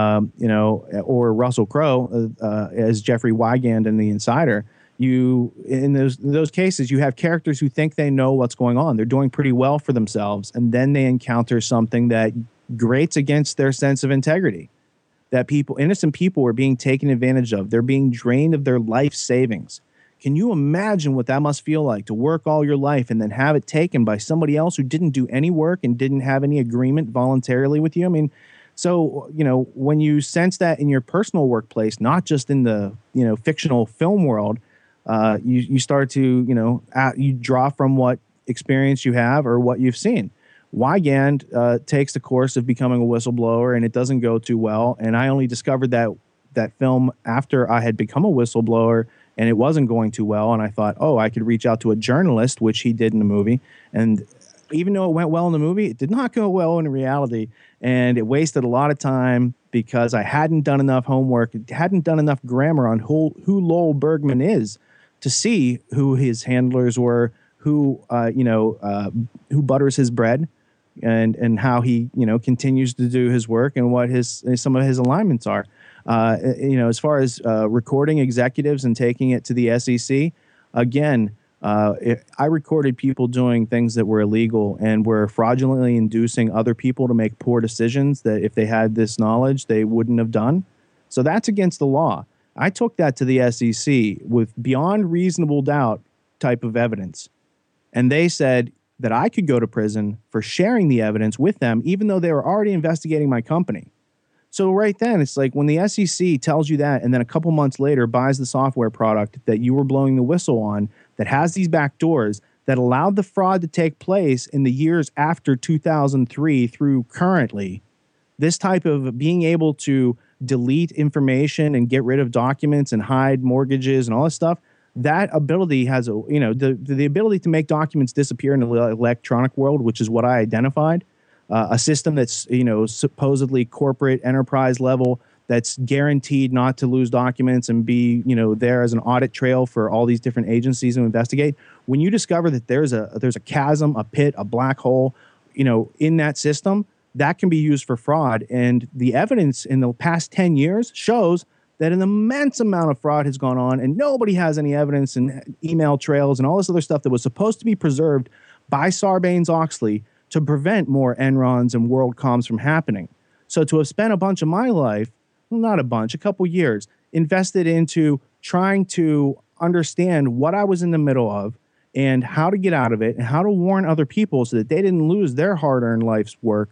or Russell Crowe as Jeffrey Wigand in The Insider, in those cases, you have characters who think they know what's going on. They're doing pretty well for themselves, and then they encounter something that grates against their sense of integrity. That innocent people are being taken advantage of. They're being drained of their life savings. Can you imagine what that must feel like to work all your life and then have it taken by somebody else who didn't do any work and didn't have any agreement voluntarily with you? I mean, so, when you sense that in your personal workplace, not just in the, fictional film world, you start to, you draw from what experience you have or what you've seen. Wigand takes the course of becoming a whistleblower, and it doesn't go too well. And I only discovered that film after I had become a whistleblower, and it wasn't going too well. And I thought, I could reach out to a journalist, which he did in the movie. And even though it went well in the movie, it did not go well in reality. And it wasted a lot of time because I hadn't done enough homework, hadn't done enough grammar on who Lowell Bergman is to see who his handlers were, who butters his bread, and how he continues to do his work and what some of his alignments are. As far as recording executives and taking it to the SEC, again, I recorded people doing things that were illegal and were fraudulently inducing other people to make poor decisions that if they had this knowledge, they wouldn't have done. So that's against the law. I took that to the SEC with beyond reasonable doubt type of evidence. And they said that I could go to prison for sharing the evidence with them, even though they were already investigating my company. So right then, it's like when the SEC tells you that and then a couple months later buys the software product that you were blowing the whistle on that has these back doors that allowed the fraud to take place in the years after 2003 through currently, this type of being able to delete information and get rid of documents and hide mortgages and all this stuff, that ability has the ability to make documents disappear in the electronic world, which is what I identified. A system that's, supposedly corporate enterprise level, that's guaranteed not to lose documents and be, there as an audit trail for all these different agencies to investigate. When you discover that there's a chasm, a pit, a black hole, in that system, that can be used for fraud. And the evidence in the past 10 years shows that an immense amount of fraud has gone on, and nobody has any evidence and email trails and all this other stuff that was supposed to be preserved by Sarbanes-Oxley to prevent more Enrons and WorldComs from happening. So to have spent a bunch of my life, well, not a bunch, a couple years, invested into trying to understand what I was in the middle of and how to get out of it and how to warn other people so that they didn't lose their hard-earned life's work,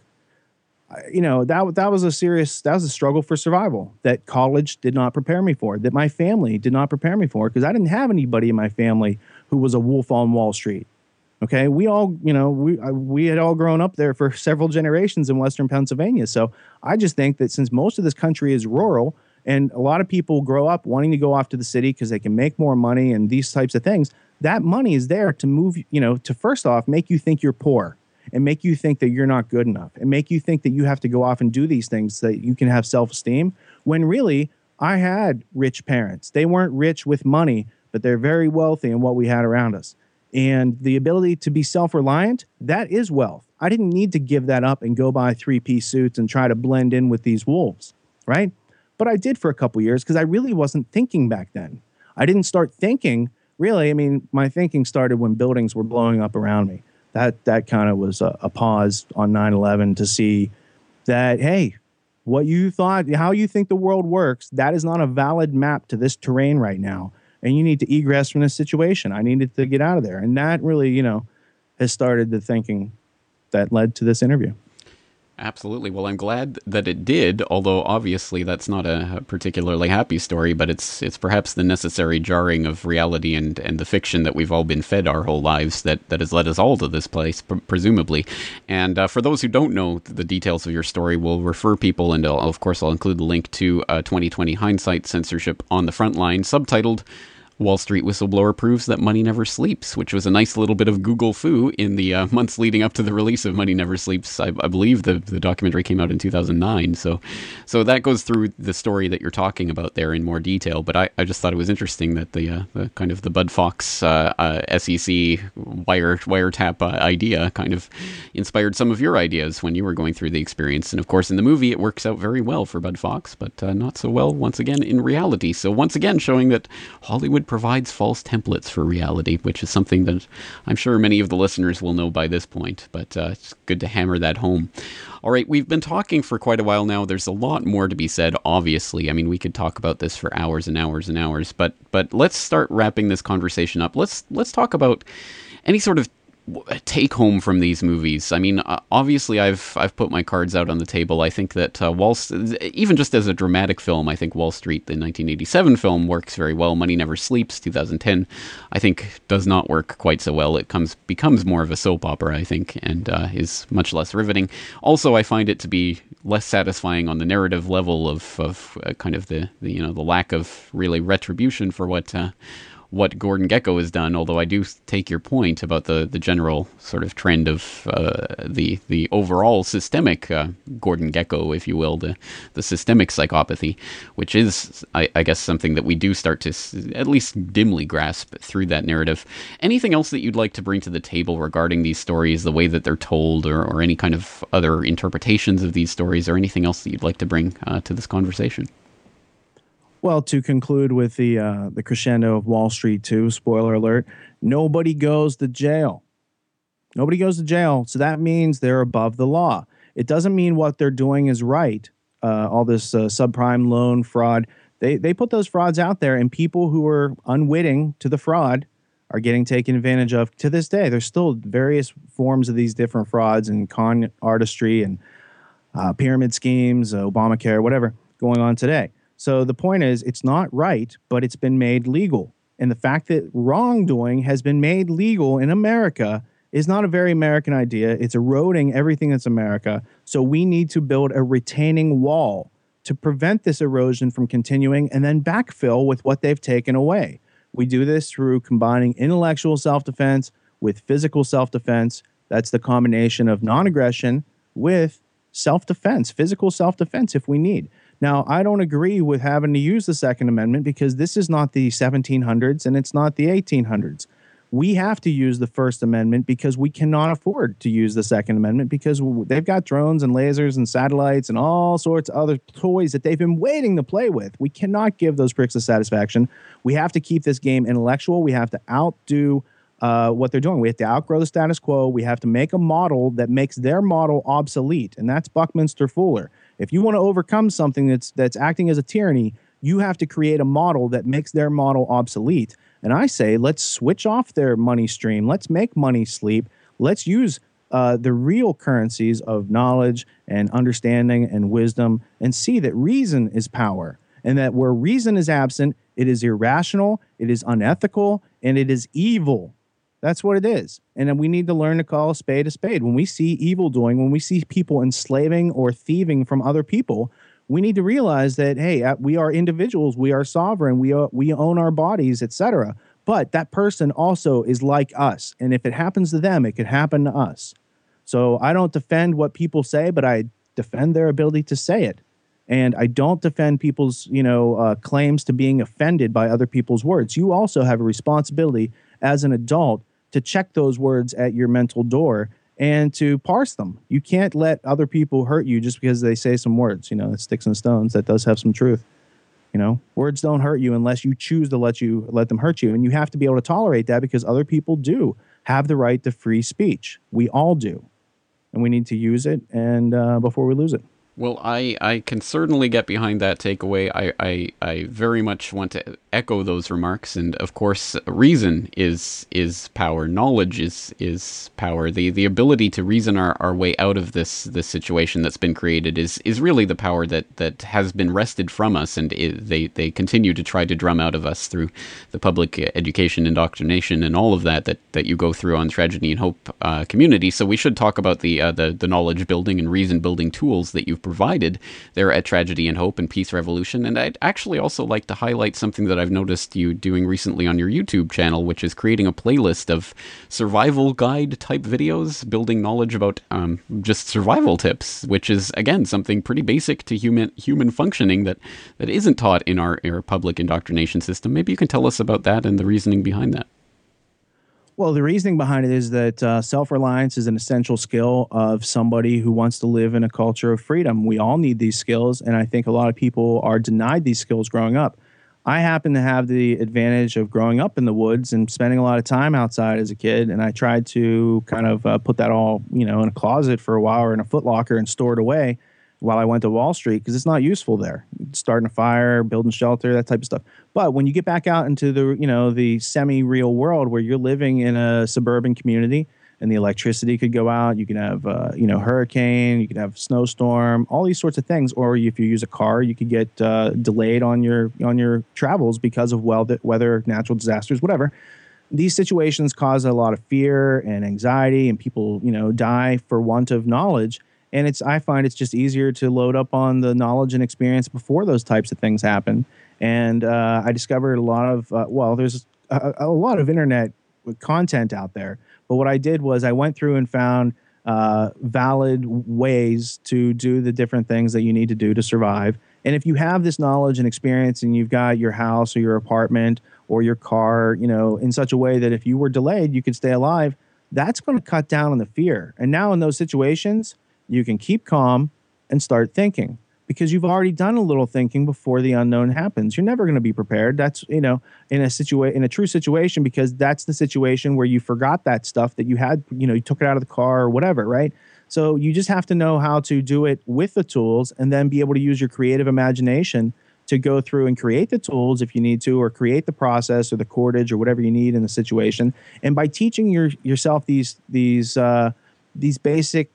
that was a struggle for survival that college did not prepare me for, that my family did not prepare me for, because I didn't have anybody in my family who was a wolf on Wall Street. Okay, we all, we had all grown up there for several generations in Western Pennsylvania. So I just think that since most of this country is rural and a lot of people grow up wanting to go off to the city because they can make more money and these types of things, that money is there to move, to first off, make you think you're poor and make you think that you're not good enough and make you think that you have to go off and do these things so that you can have self-esteem, when really I had rich parents. They weren't rich with money, but they're very wealthy in what we had around us. And the ability to be self-reliant, that is wealth. I didn't need to give that up and go buy three-piece suits and try to blend in with these wolves, right? But I did for a couple years because I really wasn't thinking back then. I didn't start thinking, really. I mean, my thinking started when buildings were blowing up around me. That kind of was a pause on 9/11 to see that, hey, what you thought, how you think the world works, that is not a valid map to this terrain right now. And you need to egress from this situation. I needed to get out of there. And that really, has started the thinking that led to this interview. Absolutely. Well, I'm glad that it did, although obviously that's not a particularly happy story, but it's perhaps the necessary jarring of reality and the fiction that we've all been fed our whole lives that has led us all to this place, presumably. And for those who don't know the details of your story, we'll refer people, and of course I'll include the link to 2020 Hindsight Censorship on the Frontline, subtitled Wall Street Whistleblower Proves That Money Never Sleeps, which was a nice little bit of Google foo in the months leading up to the release of Money Never Sleeps. I believe the documentary came out in 2009. So that goes through the story that you're talking about there in more detail. But I just thought it was interesting that the kind of the Bud Fox SEC wiretap idea kind of inspired some of your ideas when you were going through the experience. And of course, in the movie, it works out very well for Bud Fox, but not so well, once again, in reality. So once again, showing that Hollywood provides false templates for reality, which is something that I'm sure many of the listeners will know by this point, but it's good to hammer that home. All right, we've been talking for quite a while now. There's a lot more to be said, obviously. I mean, we could talk about this for hours and hours and hours, but let's start wrapping this conversation up. Let's talk about any sort of take home from these movies. I mean, obviously, I've put my cards out on the table. I think that even just as a dramatic film, I think Wall Street, the 1987 film, works very well. Money Never Sleeps, 2010, I think does not work quite so well. It becomes more of a soap opera, I think, and is much less riveting. Also, I find it to be less satisfying on the narrative level of kind of the lack of really retribution for what Gordon Gekko has done, although I do take your point about the general sort of trend of the overall systemic Gordon Gekko, if you will, the systemic psychopathy, which is, I guess, something that we do start to at least dimly grasp through that narrative. Anything else that you'd like to bring to the table regarding these stories, the way that they're told, or any kind of other interpretations of these stories, or anything else that you'd like to bring to this conversation? Well, to conclude with the crescendo of Wall Street 2, spoiler alert, nobody goes to jail. Nobody goes to jail, so that means they're above the law. It doesn't mean what they're doing is right. All this subprime loan fraud, they put those frauds out there, and people who are unwitting to the fraud are getting taken advantage of to this day. There's still various forms of these different frauds and con artistry and pyramid schemes, Obamacare, whatever, going on today. So the point is, it's not right, but it's been made legal. And the fact that wrongdoing has been made legal in America is not a very American idea. It's eroding everything that's America. So we need to build a retaining wall to prevent this erosion from continuing and then backfill with what they've taken away. We do this through combining intellectual self-defense with physical self-defense. That's the combination of non-aggression with self-defense, physical self-defense if we need. Now, I don't agree with having to use the Second Amendment because this is not the 1700s and it's not the 1800s. We have to use the First Amendment because we cannot afford to use the Second Amendment because they've got drones and lasers and satellites and all sorts of other toys that they've been waiting to play with. We cannot give those pricks the satisfaction. We have to keep this game intellectual. We have to outdo what they're doing. We have to outgrow the status quo. We have to make a model that makes their model obsolete, and that's Buckminster Fuller. If you want to overcome something that's acting as a tyranny, you have to create a model that makes their model obsolete. And I say, let's switch off their money stream. Let's make money sleep. Let's use the real currencies of knowledge and understanding and wisdom and see that reason is power, and that where reason is absent, it is irrational, it is unethical, and it is evil. That's what it is. And then we need to learn to call a spade a spade. When we see evil doing, when we see people enslaving or thieving from other people, we need to realize that, hey, we are individuals, we are sovereign, we own our bodies, etc. But that person also is like us. And if it happens to them, it could happen to us. So I don't defend what people say, but I defend their ability to say it. And I don't defend people's, claims to being offended by other people's words. You also have a responsibility as an adult to check those words at your mental door and to parse them. You can't let other people hurt you just because they say some words, that sticks and stones. That does have some truth. Words don't hurt you unless you choose to let them hurt you. And you have to be able to tolerate that because other people do have the right to free speech. We all do. And we need to use it and before we lose it. Well, I can certainly get behind that takeaway. I very much want to echo those remarks. And of course, reason is power. Knowledge is power. The ability to reason our way out of this situation that's been created is really the power that has been wrested from us, and they continue to try to drum out of us through the public education, indoctrination, and all of that you go through on Tragedy and Hope community. So we should talk about the knowledge building and reason building tools that you've provided there at Tragedy and Hope and Peace Revolution. And I'd actually also like to highlight something that I've noticed you doing recently on your YouTube channel, which is creating a playlist of survival guide type videos, building knowledge about just survival tips, which is, again, something pretty basic to human functioning that isn't taught in our public indoctrination system. Maybe you can tell us about that and the reasoning behind that. Well, the reasoning behind it is that self-reliance is an essential skill of somebody who wants to live in a culture of freedom. We all need these skills, and I think a lot of people are denied these skills growing up. I happen to have the advantage of growing up in the woods and spending a lot of time outside as a kid, and I tried to kind of put that all, in a closet for a while or in a footlocker and store it away while I went to Wall Street, because it's not useful there. Starting a fire, building shelter, that type of stuff. But when you get back out into the semi-real world where you're living in a suburban community and the electricity could go out, you can have hurricane, you could have snowstorm, all these sorts of things. Or if you use a car, you could get delayed on your travels because of weather, natural disasters, whatever. These situations cause a lot of fear and anxiety, and people die for want of knowledge. And I find it's just easier to load up on the knowledge and experience before those types of things happen. And I discovered a lot of, there's a lot of internet content out there. But what I did was I went through and found valid ways to do the different things that you need to do to survive. And if you have this knowledge and experience and you've got your house or your apartment or your car, in such a way that if you were delayed, you could stay alive, that's going to cut down on the fear. And now in those situations, you can keep calm and start thinking, because you've already done a little thinking before the unknown happens. You're never going to be prepared. That's, in a true situation, because that's the situation where you forgot that stuff that you had, you took it out of the car or whatever, right? So you just have to know how to do it with the tools, and then be able to use your creative imagination to go through and create the tools if you need to, or create the process or the cordage or whatever you need in the situation. And by teaching yourself these basic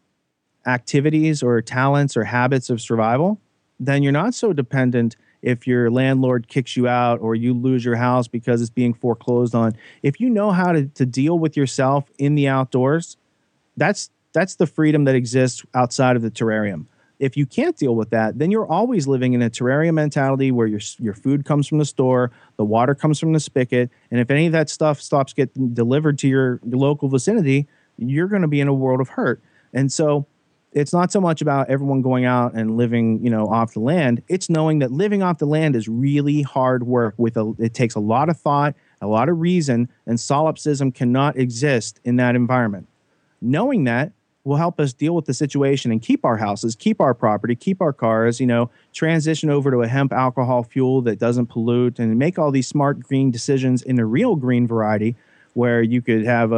activities or talents or habits of survival, then you're not so dependent if your landlord kicks you out or you lose your house because it's being foreclosed on. If you know how to deal with yourself in the outdoors, that's the freedom that exists outside of the terrarium. If you can't deal with that, then you're always living in a terrarium mentality where your food comes from the store, the water comes from the spigot, and if any of that stuff stops getting delivered to your local vicinity, you're going to be in a world of hurt. And so it's not so much about everyone going out and living, off the land. It's knowing that living off the land is really hard work. It takes a lot of thought, a lot of reason, and solipsism cannot exist in that environment. Knowing that will help us deal with the situation and keep our houses, keep our property, keep our cars, transition over to a hemp alcohol fuel that doesn't pollute, and make all these smart green decisions in the real green variety, where you could have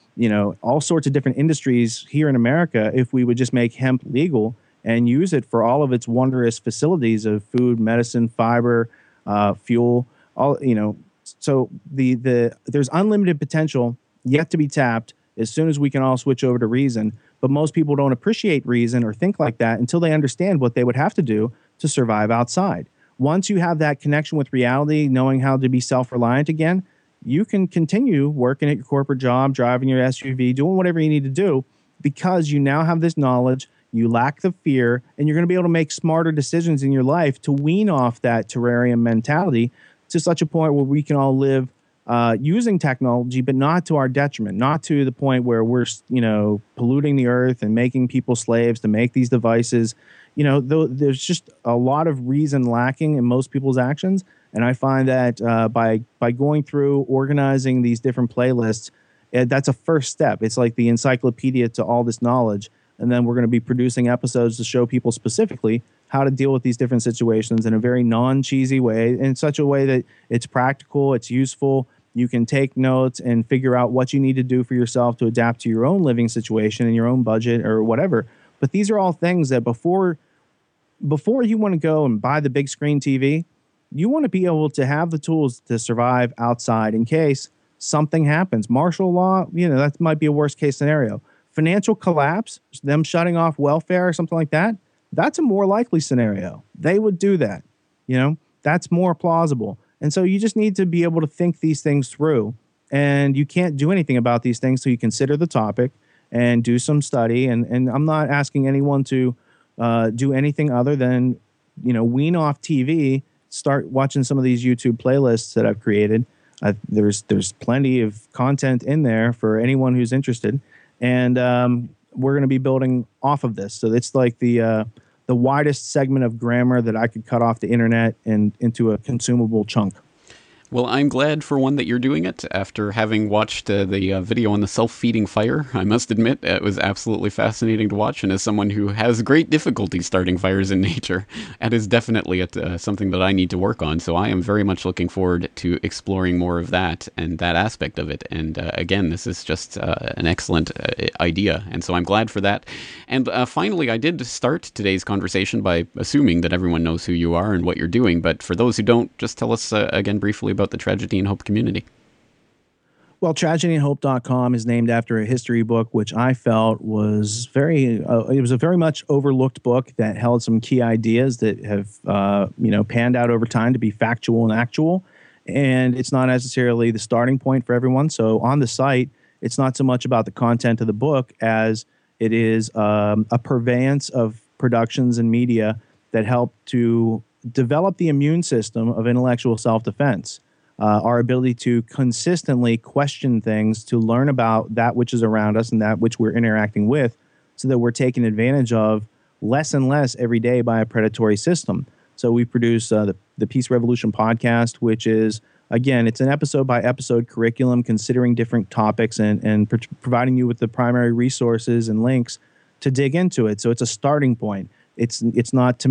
all sorts of different industries here in America if we would just make hemp legal and use it for all of its wondrous facilities of food, medicine, fiber, fuel, all, so there's unlimited potential yet to be tapped as soon as we can all switch over to reason. But most people don't appreciate reason or think like that until they understand what they would have to do to survive outside. Once you have that connection with reality, knowing how to be self-reliant again, you can continue working at your corporate job, driving your SUV, doing whatever you need to do, because you now have this knowledge, you lack the fear, and you're going to be able to make smarter decisions in your life to wean off that terrarium mentality to such a point where we can all live using technology, but not to our detriment, not to the point where we're, polluting the earth and making people slaves to make these devices. There's just a lot of reason lacking in most people's actions. And I find that by going through, organizing these different playlists, that's a first step. It's like the encyclopedia to all this knowledge. And then we're going to be producing episodes to show people specifically how to deal with these different situations in a very non-cheesy way, in such a way that it's practical, it's useful. You can take notes and figure out what you need to do for yourself to adapt to your own living situation and your own budget or whatever. But these are all things that before before you want to go and buy the big screen TV, you want to be able to have the tools to survive outside in case something happens. Martial law, that might be a worst case scenario. Financial collapse, them shutting off welfare or something like that, that's a more likely scenario. They would do that. That's more plausible. And so you just need to be able to think these things through. And you can't do anything about these things till you consider the topic and do some study. And I'm not asking anyone to do anything other than, wean off TV, start watching some of these YouTube playlists that I've created. There's plenty of content in there for anyone who's interested. And we're going to be building off of this. So it's like the widest segment of grammar that I could cut off the internet and into a consumable chunk. Well, I'm glad for one that you're doing it after having watched the video on the self-feeding fire. I must admit, it was absolutely fascinating to watch. And as someone who has great difficulty starting fires in nature, that is definitely something that I need to work on. So I am very much looking forward to exploring more of that and that aspect of it. And again, this is just an excellent idea. And so I'm glad for that. And finally, I did start today's conversation by assuming that everyone knows who you are and what you're doing. But for those who don't, just tell us again briefly about the Tragedy and Hope community. Well, tragedyandhope.com is named after a history book, which I felt was it was a very much overlooked book that held some key ideas that have, panned out over time to be factual and actual. And it's not necessarily the starting point for everyone. So on the site, it's not so much about the content of the book as it is a purveyance of productions and media that help to develop the immune system of intellectual self-defense. Our ability to consistently question things, to learn about that which is around us and that which we're interacting with, so that we're taken advantage of less and less every day by a predatory system. So we produce the Peace Revolution podcast, which is, again, it's an episode-by-episode curriculum considering different topics and providing you with the primary resources and links to dig into it. So it's a starting point. It's not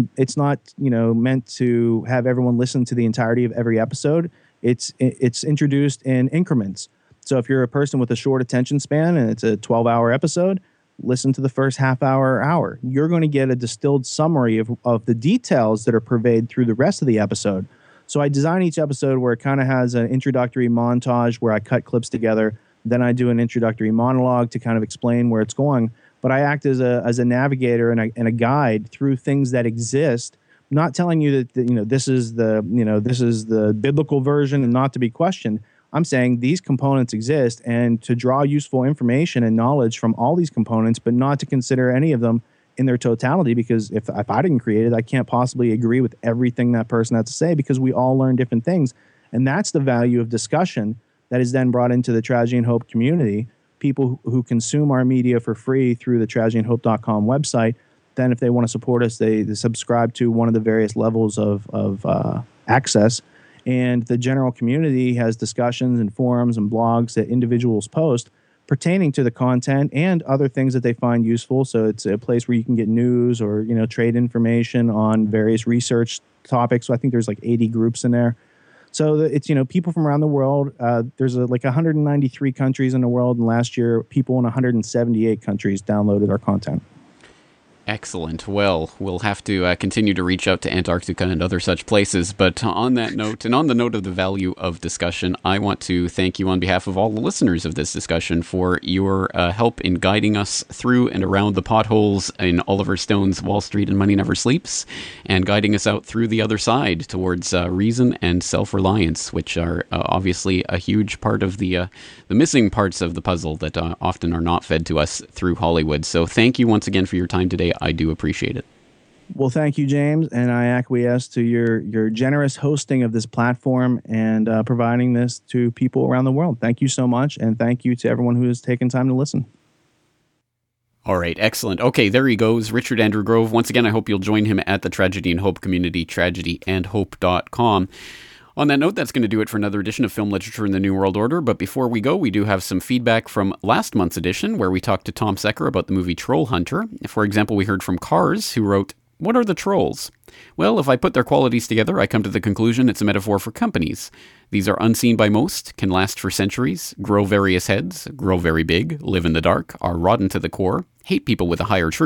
meant to have everyone listen to the entirety of every episode. It's introduced in increments. So if you're a person with a short attention span and it's a 12-hour episode, listen to the first half hour. You're going to get a distilled summary of the details that are purveyed through the rest of the episode. So I design each episode where it kind of has an introductory montage where I cut clips together. Then I do an introductory monologue to kind of explain where it's going. But I act as a navigator and a guide through things that exist, not telling you that this is the biblical version and not to be questioned. I'm saying these components exist, and to draw useful information and knowledge from all these components, but not to consider any of them in their totality, because if I didn't create it, I can't possibly agree with everything that person has to say, because we all learn different things. And that's the value of discussion that is then brought into the Tragedy and Hope community. People who consume our media for free through the tragedyandhope.com website, then if they want to support us, they subscribe to one of the various levels of access. And the general community has discussions and forums and blogs that individuals post pertaining to the content and other things that they find useful. So it's a place where you can get news or trade information on various research topics. So I think there's like 80 groups in there. So it's, people from around the world. There's like 193 countries in the world. And last year, people in 178 countries downloaded our content. Excellent. Well, we'll have to continue to reach out to Antarctica and other such places. But on that note, and on the note of the value of discussion, I want to thank you on behalf of all the listeners of this discussion for your help in guiding us through and around the potholes in Oliver Stone's Wall Street and Money Never Sleeps, and guiding us out through the other side towards reason and self-reliance, which are obviously a huge part of the missing parts of the puzzle that often are not fed to us through Hollywood. So thank you once again for your time today. I do appreciate it. Well, thank you, James, and I acquiesce to your generous hosting of this platform and providing this to people around the world. Thank you so much, and thank you to everyone who has taken time to listen. All right, excellent. Okay, there he goes, Richard Andrew Grove. Once again, I hope you'll join him at the Tragedy and Hope community, tragedyandhope.com. On that note, that's going to do it for another edition of Film Literature in the New World Order. But before we go, we do have some feedback from last month's edition, where we talked to Tom Secker about the movie Troll Hunter. For example, we heard from Cars, who wrote, "What are the trolls? Well, if I put their qualities together, I come to the conclusion it's a metaphor for companies. These are unseen by most, can last for centuries, grow various heads, grow very big, live in the dark, are rotten to the core, hate people with a higher truth,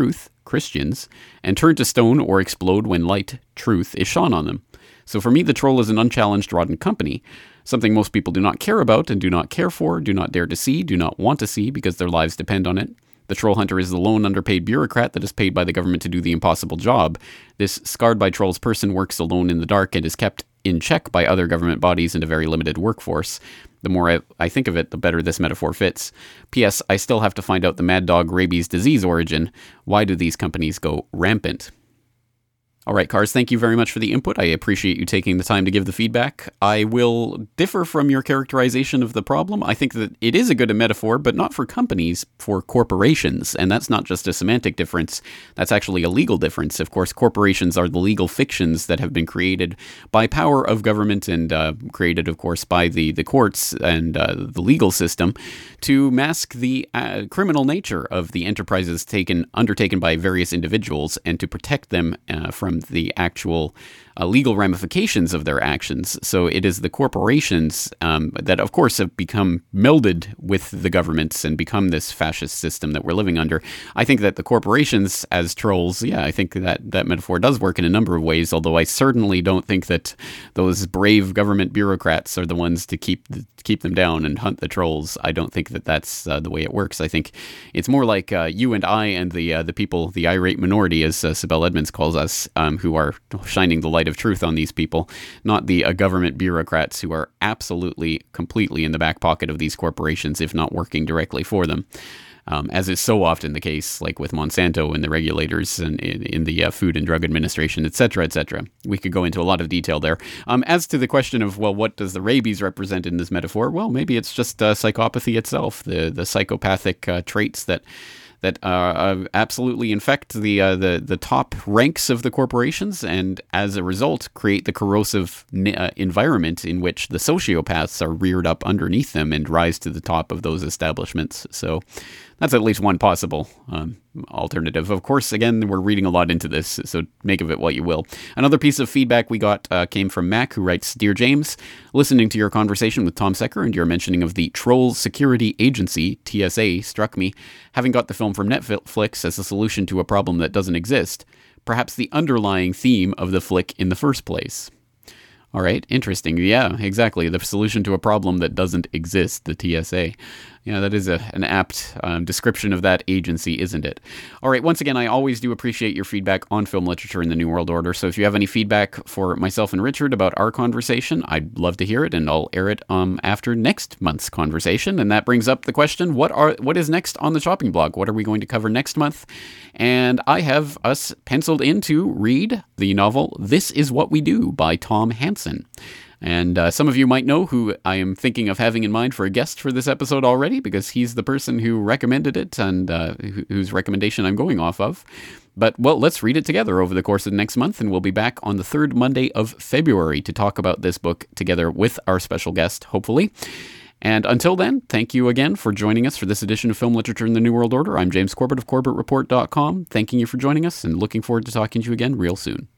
Christians, and turn to stone or explode when light, truth, is shone on them. So for me, the troll is an unchallenged rod and company, something most people do not care about and do not care for, do not dare to see, do not want to see because their lives depend on it. The troll hunter is the lone underpaid bureaucrat that is paid by the government to do the impossible job. This scarred by trolls person works alone in the dark and is kept in check by other government bodies and a very limited workforce. The more I think of it, the better this metaphor fits. P.S. I still have to find out the mad dog rabies disease origin. Why do these companies go rampant? All right, Cars, thank you very much for the input. I appreciate you taking the time to give the feedback. I will differ from your characterization of the problem. I think that it is a good metaphor, but not for companies, for corporations. And that's not just a semantic difference. That's actually a legal difference. Of course, corporations are the legal fictions that have been created by power of government and created, of course, by the courts and the legal system to mask the criminal nature of the enterprises undertaken by various individuals and to protect them from the actual legal ramifications of their actions. So it is the corporations that, of course, have become melded with the governments and become this fascist system that we're living under. I think that the corporations as trolls, I think that metaphor does work in a number of ways, although I certainly don't think that those brave government bureaucrats are the ones to keep them down and hunt the trolls. I don't think that that's the way it works. I think it's more like you and I and the people, the irate minority, as Sibel Edmonds calls us, who are shining the light of truth on these people, not the government bureaucrats who are absolutely, completely in the back pocket of these corporations, if not working directly for them. As is so often the case, like with Monsanto and the regulators and in the Food and Drug Administration, et cetera, et cetera. We could go into a lot of detail there. As to the question of, well, what does the rabies represent in this metaphor? Well, maybe it's just psychopathy itself, the psychopathic traits that absolutely infect the top ranks of the corporations, and as a result create the corrosive environment in which the sociopaths are reared up underneath them and rise to the top of those establishments. So that's at least one possible alternative. Of course, again, we're reading a lot into this, so make of it what you will. Another piece of feedback we got came from Mac, who writes, Dear James, listening to your conversation with Tom Secker and your mentioning of the Trolls Security Agency, TSA, struck me, having got the film from Netflix as a solution to a problem that doesn't exist, perhaps the underlying theme of the flick in the first place. All right, interesting. Yeah, exactly. The solution to a problem that doesn't exist, the TSA. Yeah, that is an apt description of that agency, isn't it? All right, once again, I always do appreciate your feedback on film literature in the New World Order. So if you have any feedback for myself and Richard about our conversation, I'd love to hear it, and I'll air it after next month's conversation. And that brings up the question, what is next on the chopping block? What are we going to cover next month? And I have us penciled in to read the novel This Is What We Do by Tom Hansen. And some of you might know who I am thinking of having in mind for a guest for this episode already, because he's the person who recommended it and whose recommendation I'm going off of. But, well, let's read it together over the course of next month, and we'll be back on the third Monday of February to talk about this book together with our special guest, hopefully. And until then, thank you again for joining us for this edition of Film Literature in the New World Order. I'm James Corbett of CorbettReport.com, thanking you for joining us and looking forward to talking to you again real soon.